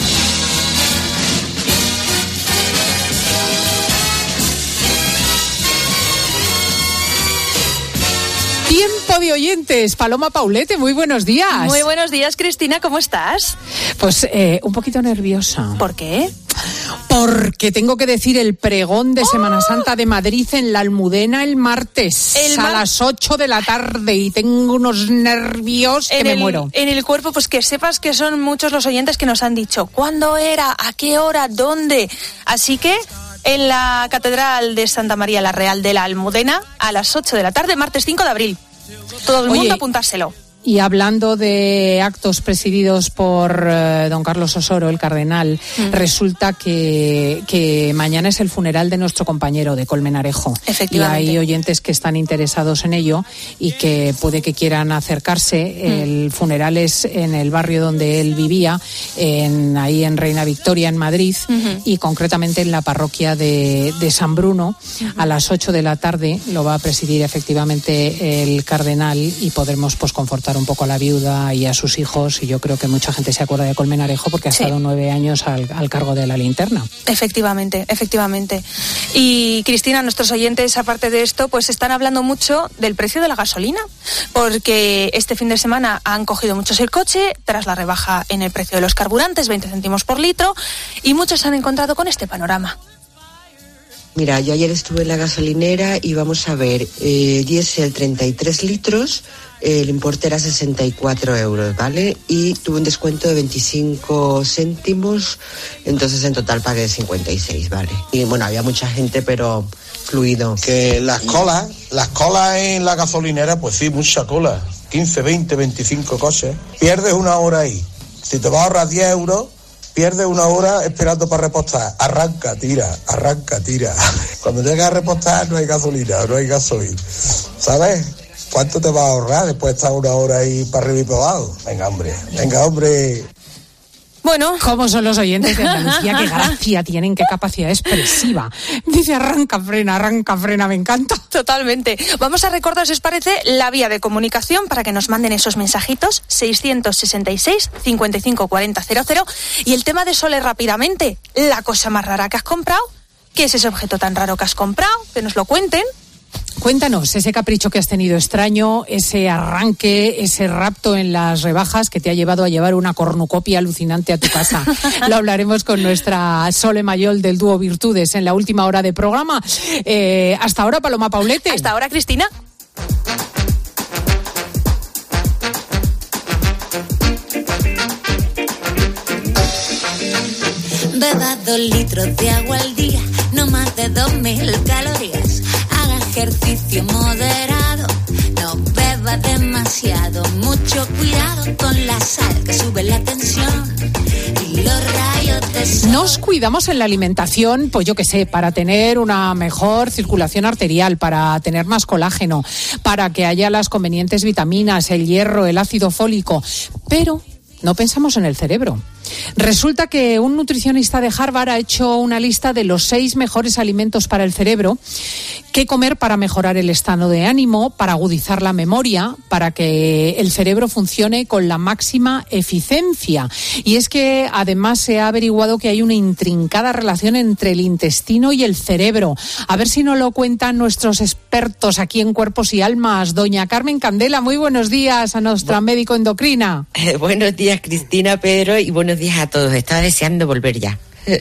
Tiempo de oyentes. Paloma Paulete, muy buenos días. Muy buenos días, Cristina, ¿cómo estás? Pues eh, un poquito nerviosa. ¿Por qué? Porque tengo que decir el pregón de Semana Santa de Madrid en la Almudena el martes el mar... a las ocho de la tarde y tengo unos nervios que en me el, muero. En el cuerpo, pues que sepas que son muchos los oyentes que nos han dicho ¿cuándo era? ¿A qué hora? ¿Dónde? Así que en la Catedral de Santa María la Real de la Almudena a las ocho de la tarde, martes cinco de abril. Todo el Oye, mundo apuntárselo. Y hablando de actos presididos por eh, don Carlos Osoro, el cardenal, mm. resulta que, que mañana es el funeral de nuestro compañero de Colmenarejo. Efectivamente. Y hay oyentes que están interesados en ello y que puede que quieran acercarse. Mm. El funeral es en el barrio donde él vivía, en, ahí en Reina Victoria, en Madrid, uh-huh. y concretamente en la parroquia de, de San Bruno. Uh-huh. A las ocho de la tarde lo va a presidir efectivamente el cardenal y podremos pues confortar un poco a la viuda y a sus hijos, y yo creo que mucha gente se acuerda de Colmenarejo porque ha sí. estado nueve años al, al cargo de la linterna. Efectivamente, efectivamente. Y Cristina, nuestros oyentes, aparte de esto, pues están hablando mucho del precio de la gasolina, porque este fin de semana han cogido muchos el coche tras la rebaja en el precio de los carburantes, veinte céntimos por litro, y muchos se han encontrado con este panorama. Mira, yo ayer estuve en la gasolinera y vamos a ver, eh, diésel treinta y tres litros, eh, el importe era sesenta y cuatro euros, ¿vale? Y tuve un descuento de veinticinco céntimos, entonces en total pagué cincuenta y seis, ¿vale? Y bueno, había mucha gente, pero fluido. Que las colas, las colas en la gasolinera, pues sí, mucha cola, quince, veinte, veinticinco coches. Pierdes una hora ahí. Si te vas a ahorrar diez euros, pierdes una hora esperando para repostar. Arranca, tira, arranca, tira. Cuando llegas a repostar no hay gasolina, no hay gasoil. ¿Sabes? ¿Cuánto te vas a ahorrar después de estar una hora ahí para arriba y para abajo? Venga, hombre, venga, hombre. Bueno, ¿cómo son los oyentes de Andalucía? Qué gracia tienen, qué capacidad expresiva. Dice arranca, frena, arranca, frena, me encanta. Totalmente. Vamos a recordar, si os parece, la vía de comunicación para que nos manden esos mensajitos, seiscientos sesenta y seis, cincuenta y cinco, cuarenta, cero cero. Y el tema de Sole rápidamente, la cosa más rara que has comprado. ¿Qué es ese objeto tan raro que has comprado? Que nos lo cuenten. Cuéntanos ese capricho que has tenido extraño, ese arranque, ese rapto en las rebajas que te ha llevado a llevar una cornucopia alucinante a tu casa. Lo hablaremos con nuestra Sole Mayol del dúo Virtudes en la última hora de programa. Eh, hasta ahora, Paloma Paulete. Hasta ahora, Cristina. Beba dos litros de agua al día, no más de dos mil calorías. Haga ejercicio moderado, no beba demasiado. Mucho cuidado con la sal que sube la tensión y los rayos de sol. Nos cuidamos en la alimentación, pues yo qué sé, para tener una mejor circulación arterial, para tener más colágeno, para que haya las convenientes vitaminas, el hierro, el ácido fólico, pero no pensamos en el cerebro. Resulta que un nutricionista de Harvard ha hecho una lista de los seis mejores alimentos para el cerebro, qué comer para mejorar el estado de ánimo, para agudizar la memoria, para que el cerebro funcione con la máxima eficiencia. Y es que además se ha averiguado que hay una intrincada relación entre el intestino y el cerebro. A ver si nos lo cuentan nuestros expertos aquí en Cuerpos y Almas. Doña Carmen Candela, muy buenos días a nuestra Bu- médico endocrina. Eh, buenos días, Cristina, Pedro, y buenos días a todos. Estaba deseando volver ya.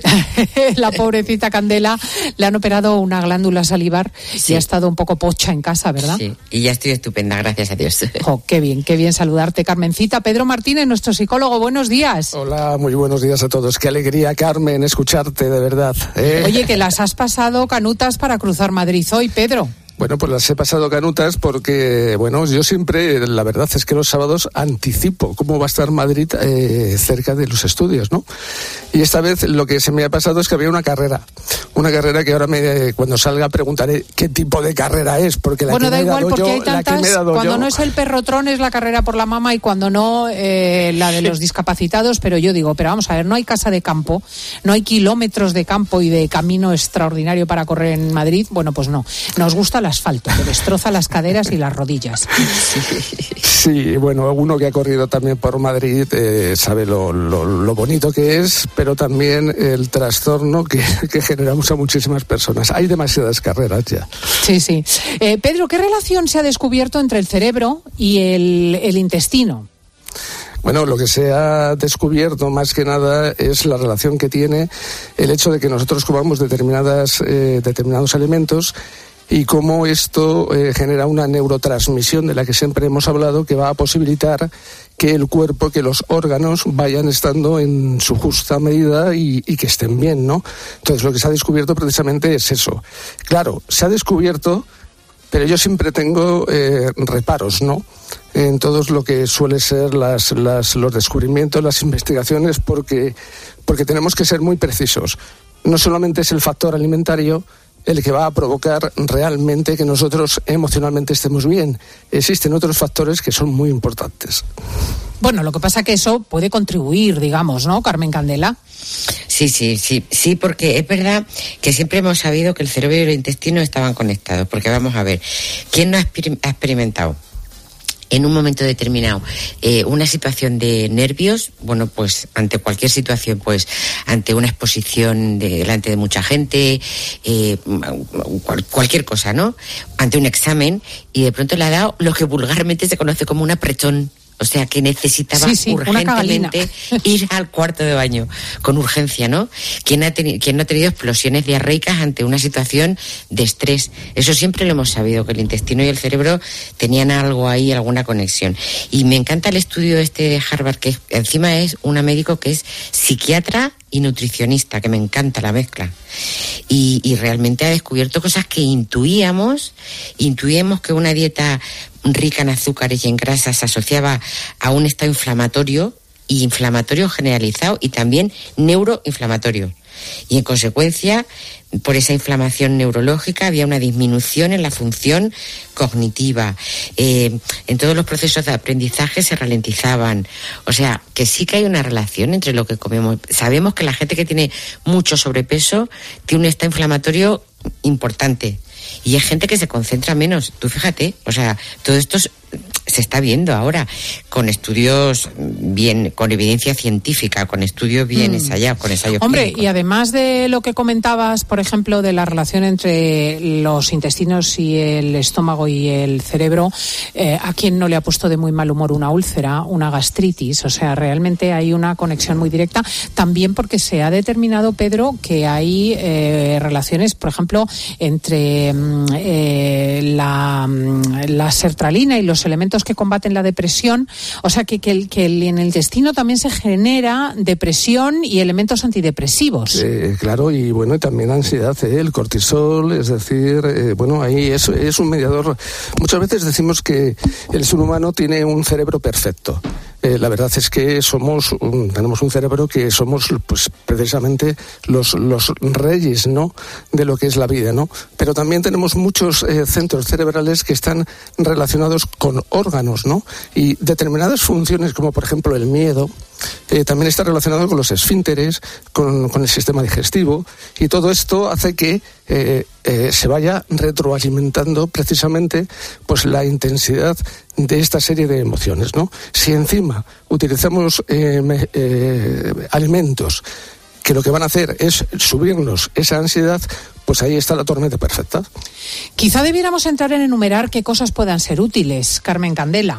La pobrecita Candela le han operado una glándula salivar, sí, y ha estado un poco pocha en casa, ¿verdad? Sí, y ya estoy estupenda, gracias a Dios. Oh, qué bien, qué bien saludarte, Carmencita. Pedro Martínez, nuestro psicólogo, buenos días. Hola, muy buenos días a todos. Qué alegría, Carmen, escucharte, de verdad. ¿eh? Oye, que las has pasado canutas para cruzar Madrid hoy, Pedro. Bueno, pues las he pasado canutas porque, bueno, yo siempre, la verdad es que los sábados anticipo cómo va a estar Madrid eh, cerca de los estudios, ¿no? Y esta vez lo que se me ha pasado es que había una carrera, una carrera que ahora me, cuando salga preguntaré qué tipo de carrera es, porque la bueno, que da me he igual, dado porque yo, hay tantas, la que me he dado cuando yo. No es el perrotrón es la carrera por la mama y cuando no eh, la de los discapacitados, pero yo digo, pero vamos a ver, no hay casa de campo, no hay kilómetros de campo y de camino extraordinario para correr en Madrid, bueno, pues no, nos gusta el asfalto, que destroza las caderas y las rodillas. Sí, bueno, uno que ha corrido también por Madrid eh, sabe lo, lo, lo bonito que es, pero también el trastorno que, que generamos a muchísimas personas. Hay demasiadas carreras ya. Sí, sí. Eh, Pedro, ¿qué relación se ha descubierto entre el cerebro y el, el intestino? Bueno, lo que se ha descubierto más que nada es la relación que tiene el hecho de que nosotros comamos determinadas, eh, determinados alimentos y cómo esto eh, genera una neurotransmisión de la que siempre hemos hablado, que va a posibilitar que el cuerpo, que los órganos vayan estando en su justa medida y, y que estén bien, ¿no? Entonces lo que se ha descubierto precisamente es eso. Claro, se ha descubierto, pero yo siempre tengo eh, reparos, ¿no?, en todo lo que suele ser las, las, los descubrimientos, las investigaciones, porque, porque tenemos que ser muy precisos. No solamente es el factor alimentario el que va a provocar realmente que nosotros emocionalmente estemos bien. Existen otros factores que son muy importantes. Bueno, lo que pasa que eso puede contribuir, digamos, ¿no, Carmen Candela? Sí, sí, sí, sí, porque es verdad que siempre hemos sabido que el cerebro y el intestino estaban conectados, porque vamos a ver, ¿quién no ha experimentado en un momento determinado eh, una situación de nervios? Bueno, pues ante cualquier situación, pues ante una exposición de, delante de mucha gente, eh, cual, cualquier cosa, ¿no? Ante un examen, y de pronto le ha dado lo que vulgarmente se conoce como un apretón. O sea, que necesitaba sí, sí, urgentemente ir al cuarto de baño, con urgencia, ¿no? ¿Quién ha teni- quién no ha tenido explosiones diarreicas ante una situación de estrés? Eso siempre lo hemos sabido, que el intestino y el cerebro tenían algo ahí, alguna conexión. Y me encanta el estudio este de Harvard, que es, encima es una médico que es psiquiatra y nutricionista, que me encanta la mezcla. Y, y realmente ha descubierto cosas que intuíamos, intuíamos que una dieta rica en azúcares y en grasas se asociaba a un estado inflamatorio, y inflamatorio generalizado, y también neuroinflamatorio. Y en consecuencia, por esa inflamación neurológica había una disminución en la función cognitiva. Eh, en todos los procesos de aprendizaje se ralentizaban. O sea, que sí que hay una relación entre lo que comemos. Sabemos que la gente que tiene mucho sobrepeso tiene un estado inflamatorio importante. Y hay gente que se concentra menos. Tú fíjate, o sea, todo esto es, se está viendo ahora con estudios bien, con evidencia científica, con estudios bien mm. ensayados, con ensayos Hombre, clínicos. Y además de lo que comentabas, por ejemplo, de la relación entre los intestinos y el estómago y el cerebro, eh, ¿a quién no le ha puesto de muy mal humor una úlcera, una gastritis? O sea, realmente hay una conexión muy directa. También porque se ha determinado, Pedro, que hay eh, relaciones, por ejemplo, entre eh, la, la sertralina y los elementos que combaten la depresión. O sea, que, que, el, que el, en el intestino también se genera depresión y elementos antidepresivos. Eh, claro, y bueno, también ansiedad, ¿eh? El cortisol, es decir, eh, bueno, ahí es, es un mediador. Muchas veces decimos que el ser humano tiene un cerebro perfecto. Eh, la verdad es que somos un, tenemos un cerebro que somos, pues, precisamente los, los reyes, ¿no?, de lo que es la vida, ¿no? Pero también tenemos muchos eh, centros cerebrales que están relacionados con órganos, ¿no? Y determinadas funciones, como por ejemplo el miedo, eh, también está relacionado con los esfínteres, con, con el sistema digestivo, y todo esto hace que eh, eh, se vaya retroalimentando precisamente, pues, la intensidad de esta serie de emociones, ¿no? Si encima utilizamos eh, me, eh, alimentos que lo que van a hacer es subirnos esa ansiedad, pues ahí está la tormenta perfecta. Quizá debiéramos entrar en enumerar qué cosas puedan ser útiles, Carmen Candela.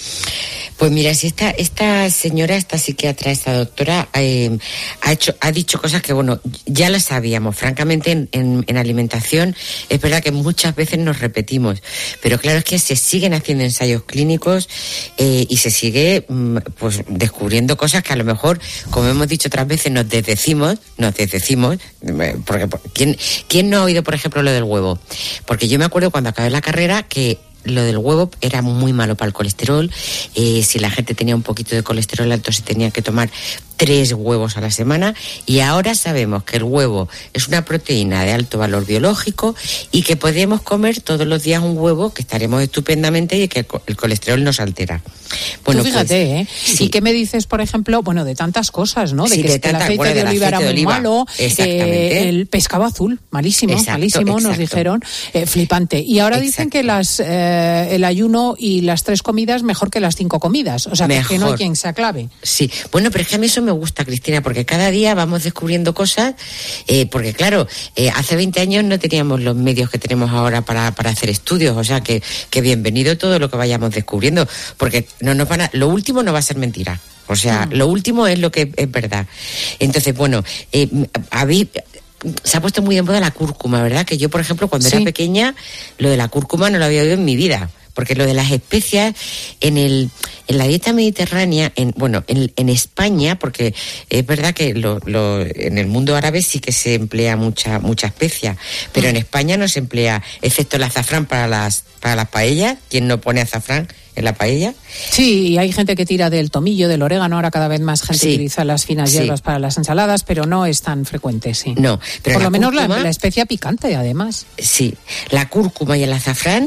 Pues mira, si esta, esta señora, esta psiquiatra, esta doctora, eh, ha hecho, ha dicho cosas que, bueno, ya las sabíamos. Francamente, en, en, en alimentación es verdad que muchas veces nos repetimos, pero claro, es que se siguen haciendo ensayos clínicos eh, y se sigue pues descubriendo cosas que a lo mejor, como hemos dicho otras veces, nos desdecimos, nos desdecimos, porque ¿quién, quién no ha oído, por ejemplo, lo del huevo? Porque yo me acuerdo cuando acabé la carrera que lo del huevo era muy malo para el colesterol. Eh, si la gente tenía un poquito de colesterol alto, se tenía que tomar tres huevos a la semana, y ahora sabemos que el huevo es una proteína de alto valor biológico y que podemos comer todos los días un huevo, que estaremos estupendamente, y que el colesterol nos altera. Bueno, tú fíjate, pues, ¿eh? Sí. ¿Y qué me dices, por ejemplo, bueno, de tantas cosas, ¿no? De sí, que de este, tanta, el aceite bueno, de oliva era muy oliva. malo, eh, el pescado azul, malísimo, exacto, malísimo, exacto. nos dijeron, eh, flipante. Y ahora exacto. dicen que las eh, el ayuno y las tres comidas mejor que las cinco comidas, o sea, que, que no hay quien se aclave. Sí, bueno, pero es que a mí eso me gusta, Cristina, porque cada día vamos descubriendo cosas, eh, porque claro, eh, hace veinte años no teníamos los medios que tenemos ahora para, para hacer estudios, o sea, que, que bienvenido todo lo que vayamos descubriendo, porque no nos van a, lo último no va a ser mentira. O sea, mm. lo último es lo que es verdad. Entonces, bueno, eh, habéis... se ha puesto muy de moda la cúrcuma, ¿verdad? Que yo, por ejemplo, cuando Sí. era pequeña, lo de la cúrcuma no lo había oído en mi vida. Porque lo de las especias en el en la dieta mediterránea, en bueno, en, en España, porque es verdad que lo, lo, en el mundo árabe sí que se emplea mucha mucha especia, pero en España no se emplea, excepto el azafrán para las para las paellas. ¿Quién no pone azafrán en la paella? Sí, y hay gente que tira del tomillo, del orégano, ahora cada vez más gente Sí. utiliza las finas Sí. hierbas para las ensaladas, pero no es tan frecuente, sí. No, pero Por la lo menos la, cúrcuma- la especia picante, además. Sí, la cúrcuma y el azafrán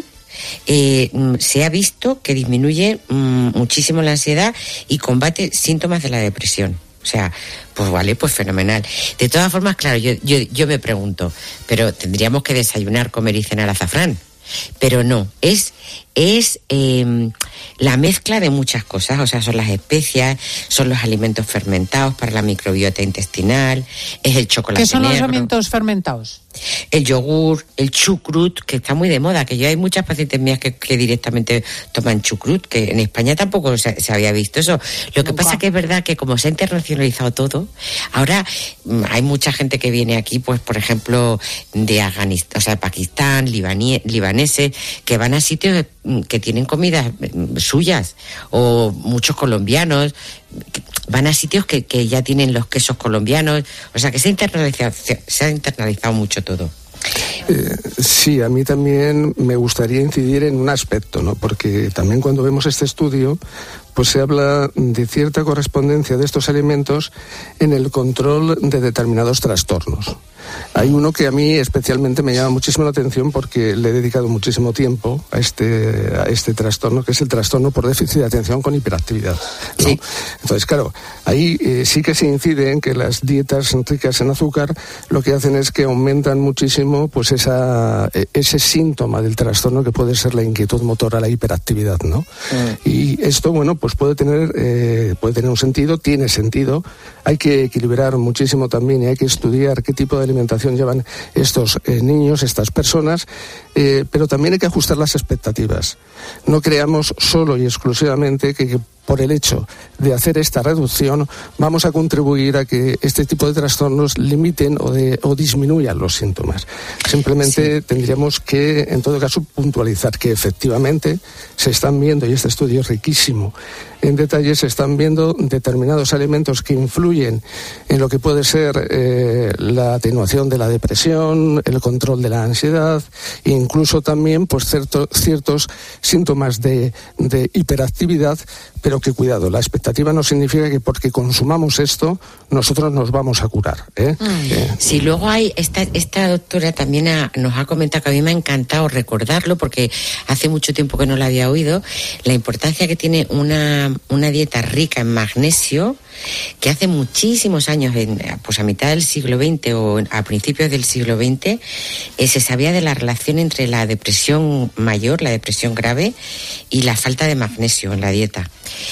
eh, mm, se ha visto que disminuye mm, muchísimo la ansiedad y combate síntomas de la depresión. O sea, pues vale, pues fenomenal. De todas formas, claro, yo, yo, yo me pregunto, pero tendríamos que desayunar, comer y cenar azafrán. Pero no, es, es eh, la mezcla de muchas cosas, o sea, son las especias, son los alimentos fermentados para la microbiota intestinal, es el chocolate ¿Qué son los negro, alimentos fermentados? el yogur, el chucrut, que está muy de moda, que yo hay muchas pacientes mías que, que directamente toman chucrut, que en España tampoco se, se había visto eso. Lo que Nunca. pasa que es verdad que como se ha internacionalizado todo, ahora mm, hay mucha gente que viene aquí, pues por ejemplo, de Afganistán, o sea, Pakistán, libaní- libaneses, que van a sitios mm, que tienen comidas mm, suyas, o muchos colombianos, que van a sitios que, que ya tienen los quesos colombianos, o sea que se ha internalizado, se, se ha internalizado mucho todo. Eh, sí, a mí también me gustaría incidir en un aspecto, ¿no? Porque también cuando vemos este estudio, pues se habla de cierta correspondencia de estos alimentos en el control de determinados trastornos. Hay uno que a mí especialmente me llama muchísimo la atención porque le he dedicado muchísimo tiempo a este, a este trastorno, que es el trastorno por déficit de atención con hiperactividad, ¿no? Sí. Entonces, claro, ahí eh, sí que se incide en que las dietas ricas en azúcar lo que hacen es que aumentan muchísimo pues esa, eh, ese síntoma del trastorno que puede ser la inquietud motora, la hiperactividad, ¿no? Mm. Y esto, bueno, pues puede tener, eh, puede tener un sentido, tiene sentido. Hay que equilibrar muchísimo también y hay que estudiar qué tipo de alimentación llevan estos eh, niños, estas personas, eh, pero también hay que ajustar las expectativas. No creamos solo y exclusivamente que, que por el hecho de hacer esta reducción vamos a contribuir a que este tipo de trastornos limiten o, de, o disminuyan los síntomas. Simplemente sí. tendríamos que, en todo caso, puntualizar que efectivamente se están viendo, y este estudio es riquísimo en detalle, se están viendo determinados alimentos que influyen en lo que puede ser eh, la atenuación de la depresión, el control de la ansiedad, e incluso también pues cierto, ciertos síntomas de, de hiperactividad, pero que cuidado, la expectativa no significa que porque consumamos esto nosotros nos vamos a curar, ¿eh? Mm. Eh. Sí, luego hay, esta, esta doctora también ha, nos ha comentado, que a mí me ha encantado recordarlo porque hace mucho tiempo que no la había oído, la importancia que tiene una, una dieta rica en magnesio, que hace muchísimos años, en, pues a mitad del siglo veinte o a principios del siglo veinte, eh, se sabía de la relación entre la depresión mayor, la depresión grave, y la falta de magnesio en la dieta.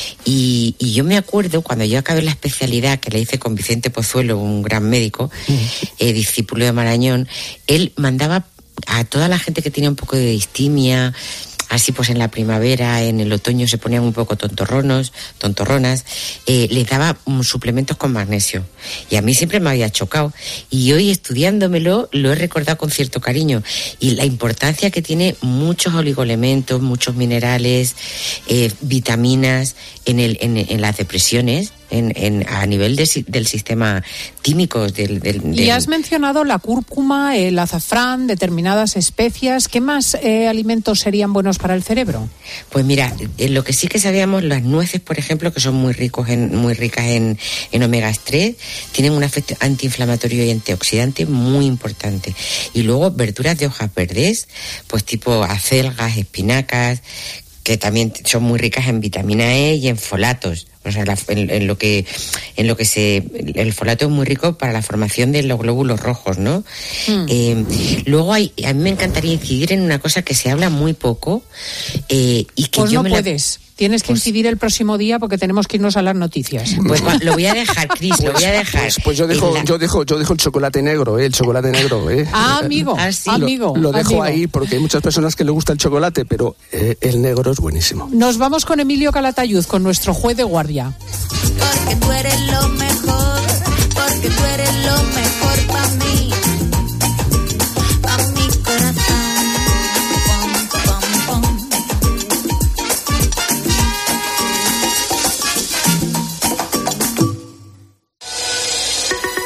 Y, y yo me acuerdo cuando yo acabé la especialidad que le hice con Vicente Pozuelo, un gran médico, eh, discípulo de Marañón, él mandaba a toda la gente que tenía un poco de distimia, así pues en la primavera, en el otoño se ponían un poco tontorronos, tontorronas, eh, les daba um, suplementos con magnesio. Y a mí siempre me había chocado. Y hoy estudiándomelo lo he recordado con cierto cariño. Y la importancia que tiene muchos oligoelementos, muchos minerales, eh, vitaminas en, el, en, en las depresiones, en, en, a nivel de, del sistema químico. Del, del, del... Y has mencionado la cúrcuma, el azafrán, determinadas especias. ¿Qué más eh, alimentos serían buenos para el cerebro? Pues mira, en lo que sí que sabíamos, las nueces, por ejemplo, que son muy ricos en, muy ricas en, en omega tres, tienen un efecto antiinflamatorio y antioxidante muy importante. Y luego verduras de hojas verdes, pues tipo acelgas, espinacas, que también son muy ricas en vitamina E y en folatos. O sea, la, en, en lo que en lo que se el folato es muy rico para la formación de los glóbulos rojos, ¿no? Mm. Eh, luego hay, a mí me encantaría incidir en una cosa que se habla muy poco eh, y que pues yo no me puedes. La... Tienes que pues... incidir el próximo día porque tenemos que irnos a las noticias. Pues lo voy a dejar, Cris, lo voy a dejar. Pues, pues yo dejo, la... yo dejo, yo dejo el chocolate negro, ¿eh? El chocolate negro, ¿eh? Ah, amigo, ah, sí. amigo. Lo, lo dejo amigo. ahí porque hay muchas personas que les gusta el chocolate, pero eh, el negro es buenísimo. Nos vamos con Emilio Calatayud, con nuestro juez de guardia. Porque tú eres lo mejor, porque tú eres lo mejor para mí.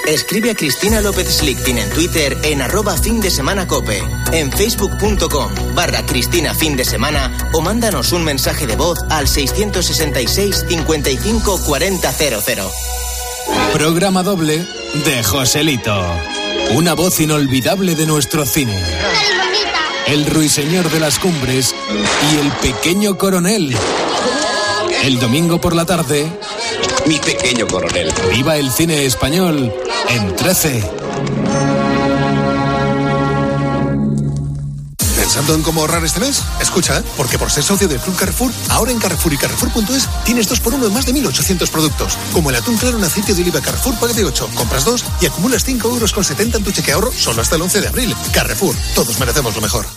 Escribe a Cristina López Slichting en Twitter en arroba fin de semana cope, en facebook.com barra Cristina fin de semana o mándanos un mensaje de voz al seiscientos sesenta y seis cincuenta y cinco cuarenta cero cero. Programa doble de Joselito. Una voz inolvidable de nuestro cine. El ruiseñor de las cumbres y el pequeño coronel. El domingo por la tarde, Mi pequeño coronel. Viva el cine español en trece. ¿Pensando en cómo ahorrar este mes? Escucha, porque por ser socio del Club Carrefour, ahora en Carrefour y Carrefour punto es tienes dos por uno en más de mil ochocientos productos. Como el atún claro en aceite de oliva Carrefour pague de ocho, compras dos y acumulas cinco euros con setenta en tu cheque ahorro solo hasta el once de abril. Carrefour, todos merecemos lo mejor.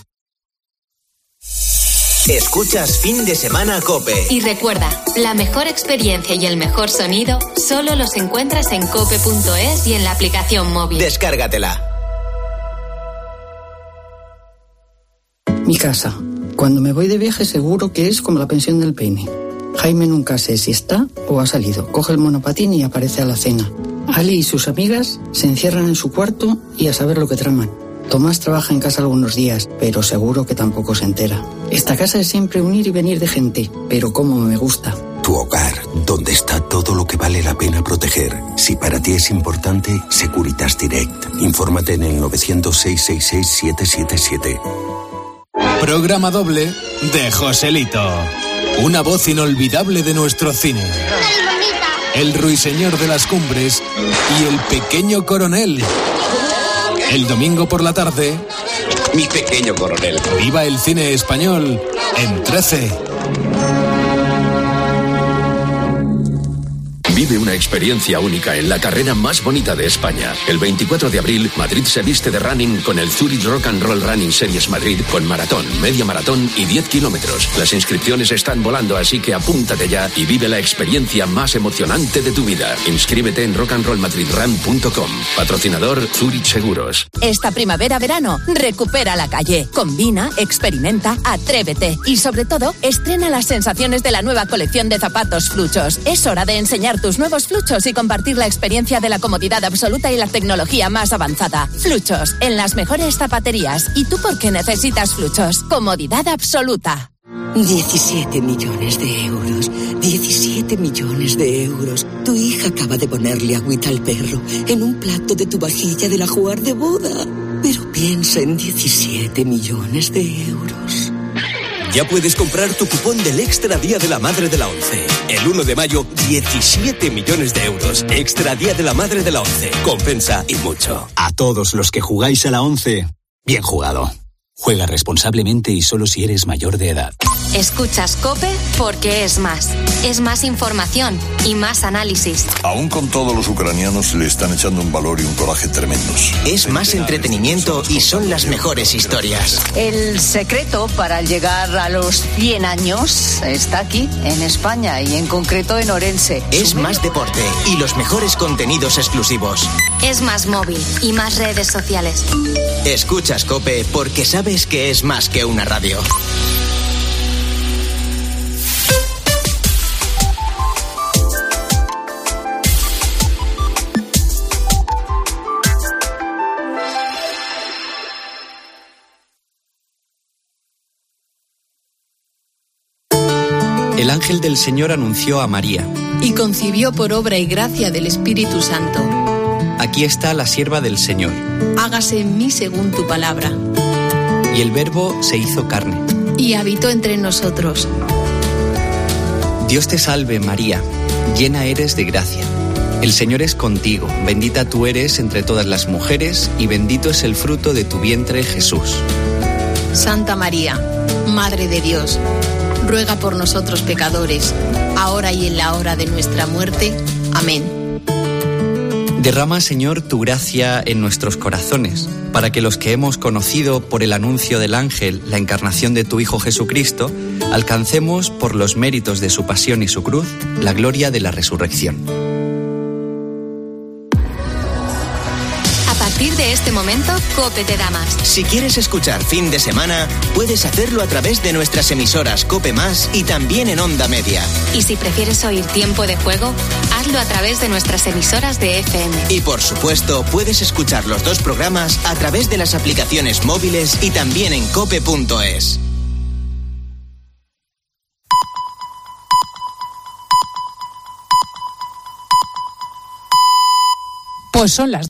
Escuchas Fin de Semana Cope. Y recuerda, la mejor experiencia y el mejor sonido solo los encuentras en cope punto es y en la aplicación móvil. Descárgatela. Mi casa. Cuando me voy de viaje seguro que es como la pensión del peine. Jaime nunca sé si está o ha salido. Coge el monopatín y aparece a la cena. Ali y sus amigas se encierran en su cuarto y a saber lo que traman. Tomás trabaja en casa algunos días, pero seguro que tampoco se entera. Esta casa es siempre un ir y venir de gente, pero cómo me gusta. Tu hogar, donde está todo lo que vale la pena proteger. Si para ti es importante, Securitas Direct. Infórmate en el novecientos seis seis seis siete siete siete. Programa doble de Joselito. Una voz inolvidable de nuestro cine. El ruiseñor de las cumbres y el pequeño coronel. El domingo por la tarde, Mi pequeño coronel. Viva el cine español en trece. Vive una experiencia única en la carrera más bonita de España. El veinticuatro de abril, Madrid se viste de running con el Zurich Rock and Roll Running Series Madrid con maratón, media maratón y diez kilómetros. Las inscripciones están volando, así que apúntate ya y vive la experiencia más emocionante de tu vida. Inscríbete en rock and roll madrid run punto com. Patrocinador Zurich Seguros. Esta primavera-verano, recupera la calle. Combina, experimenta, atrévete y sobre todo, estrena las sensaciones de la nueva colección de zapatos Fluchos. Es hora de enseñar tus nuevos Fluchos y compartir la experiencia de la comodidad absoluta y la tecnología más avanzada. Fluchos, en las mejores zapaterías. ¿Y tú por qué necesitas Fluchos? Comodidad absoluta. diecisiete millones de euros. diecisiete millones de euros. Tu hija acaba de ponerle agüita al perro en un plato de tu vajilla del ajuar de boda. Pero piensa en diecisiete millones de euros. Ya puedes comprar tu cupón del Extra Día de la Madre de la ONCE. El uno de mayo, diecisiete millones de euros. Extra Día de la Madre de la ONCE. Compensa y mucho. A todos los que jugáis a la ONCE, bien jugado. Juega responsablemente y solo si eres mayor de edad. Escuchas COPE porque es más. Es más información y más análisis. Aún con todo, los ucranianos le están echando un valor y un coraje tremendos. Es más entretenimiento y son las mejores historias. El secreto para llegar a los cien años está aquí, en España y en concreto en Orense. Es más deporte y los mejores contenidos exclusivos. Es más móvil y más redes sociales. Escuchas COPE porque sabes que es más que una radio. El ángel del Señor anunció a María. Y concibió por obra y gracia del Espíritu Santo. Aquí está la sierva del Señor. Hágase en mí según tu palabra. Y el Verbo se hizo carne. Y habitó entre nosotros. Dios te salve, María, llena eres de gracia. El Señor es contigo, bendita tú eres entre todas las mujeres, y bendito es el fruto de tu vientre, Jesús. Santa María, Madre de Dios, ruega por nosotros pecadores, ahora y en la hora de nuestra muerte. Amén. Derrama, Señor, tu gracia en nuestros corazones, para que los que hemos conocido por el anuncio del ángel la encarnación de tu Hijo Jesucristo, alcancemos, por los méritos de su pasión y su cruz, la gloria de la resurrección. A partir de este momento, COPE te da más. Si quieres escuchar Fin de Semana, puedes hacerlo a través de nuestras emisoras COPE Más y también en Onda Media. Y si prefieres oír Tiempo de Juego, hazlo a través de nuestras emisoras de F M. Y por supuesto, puedes escuchar los dos programas a través de las aplicaciones móviles y también en cope punto es. Pues son las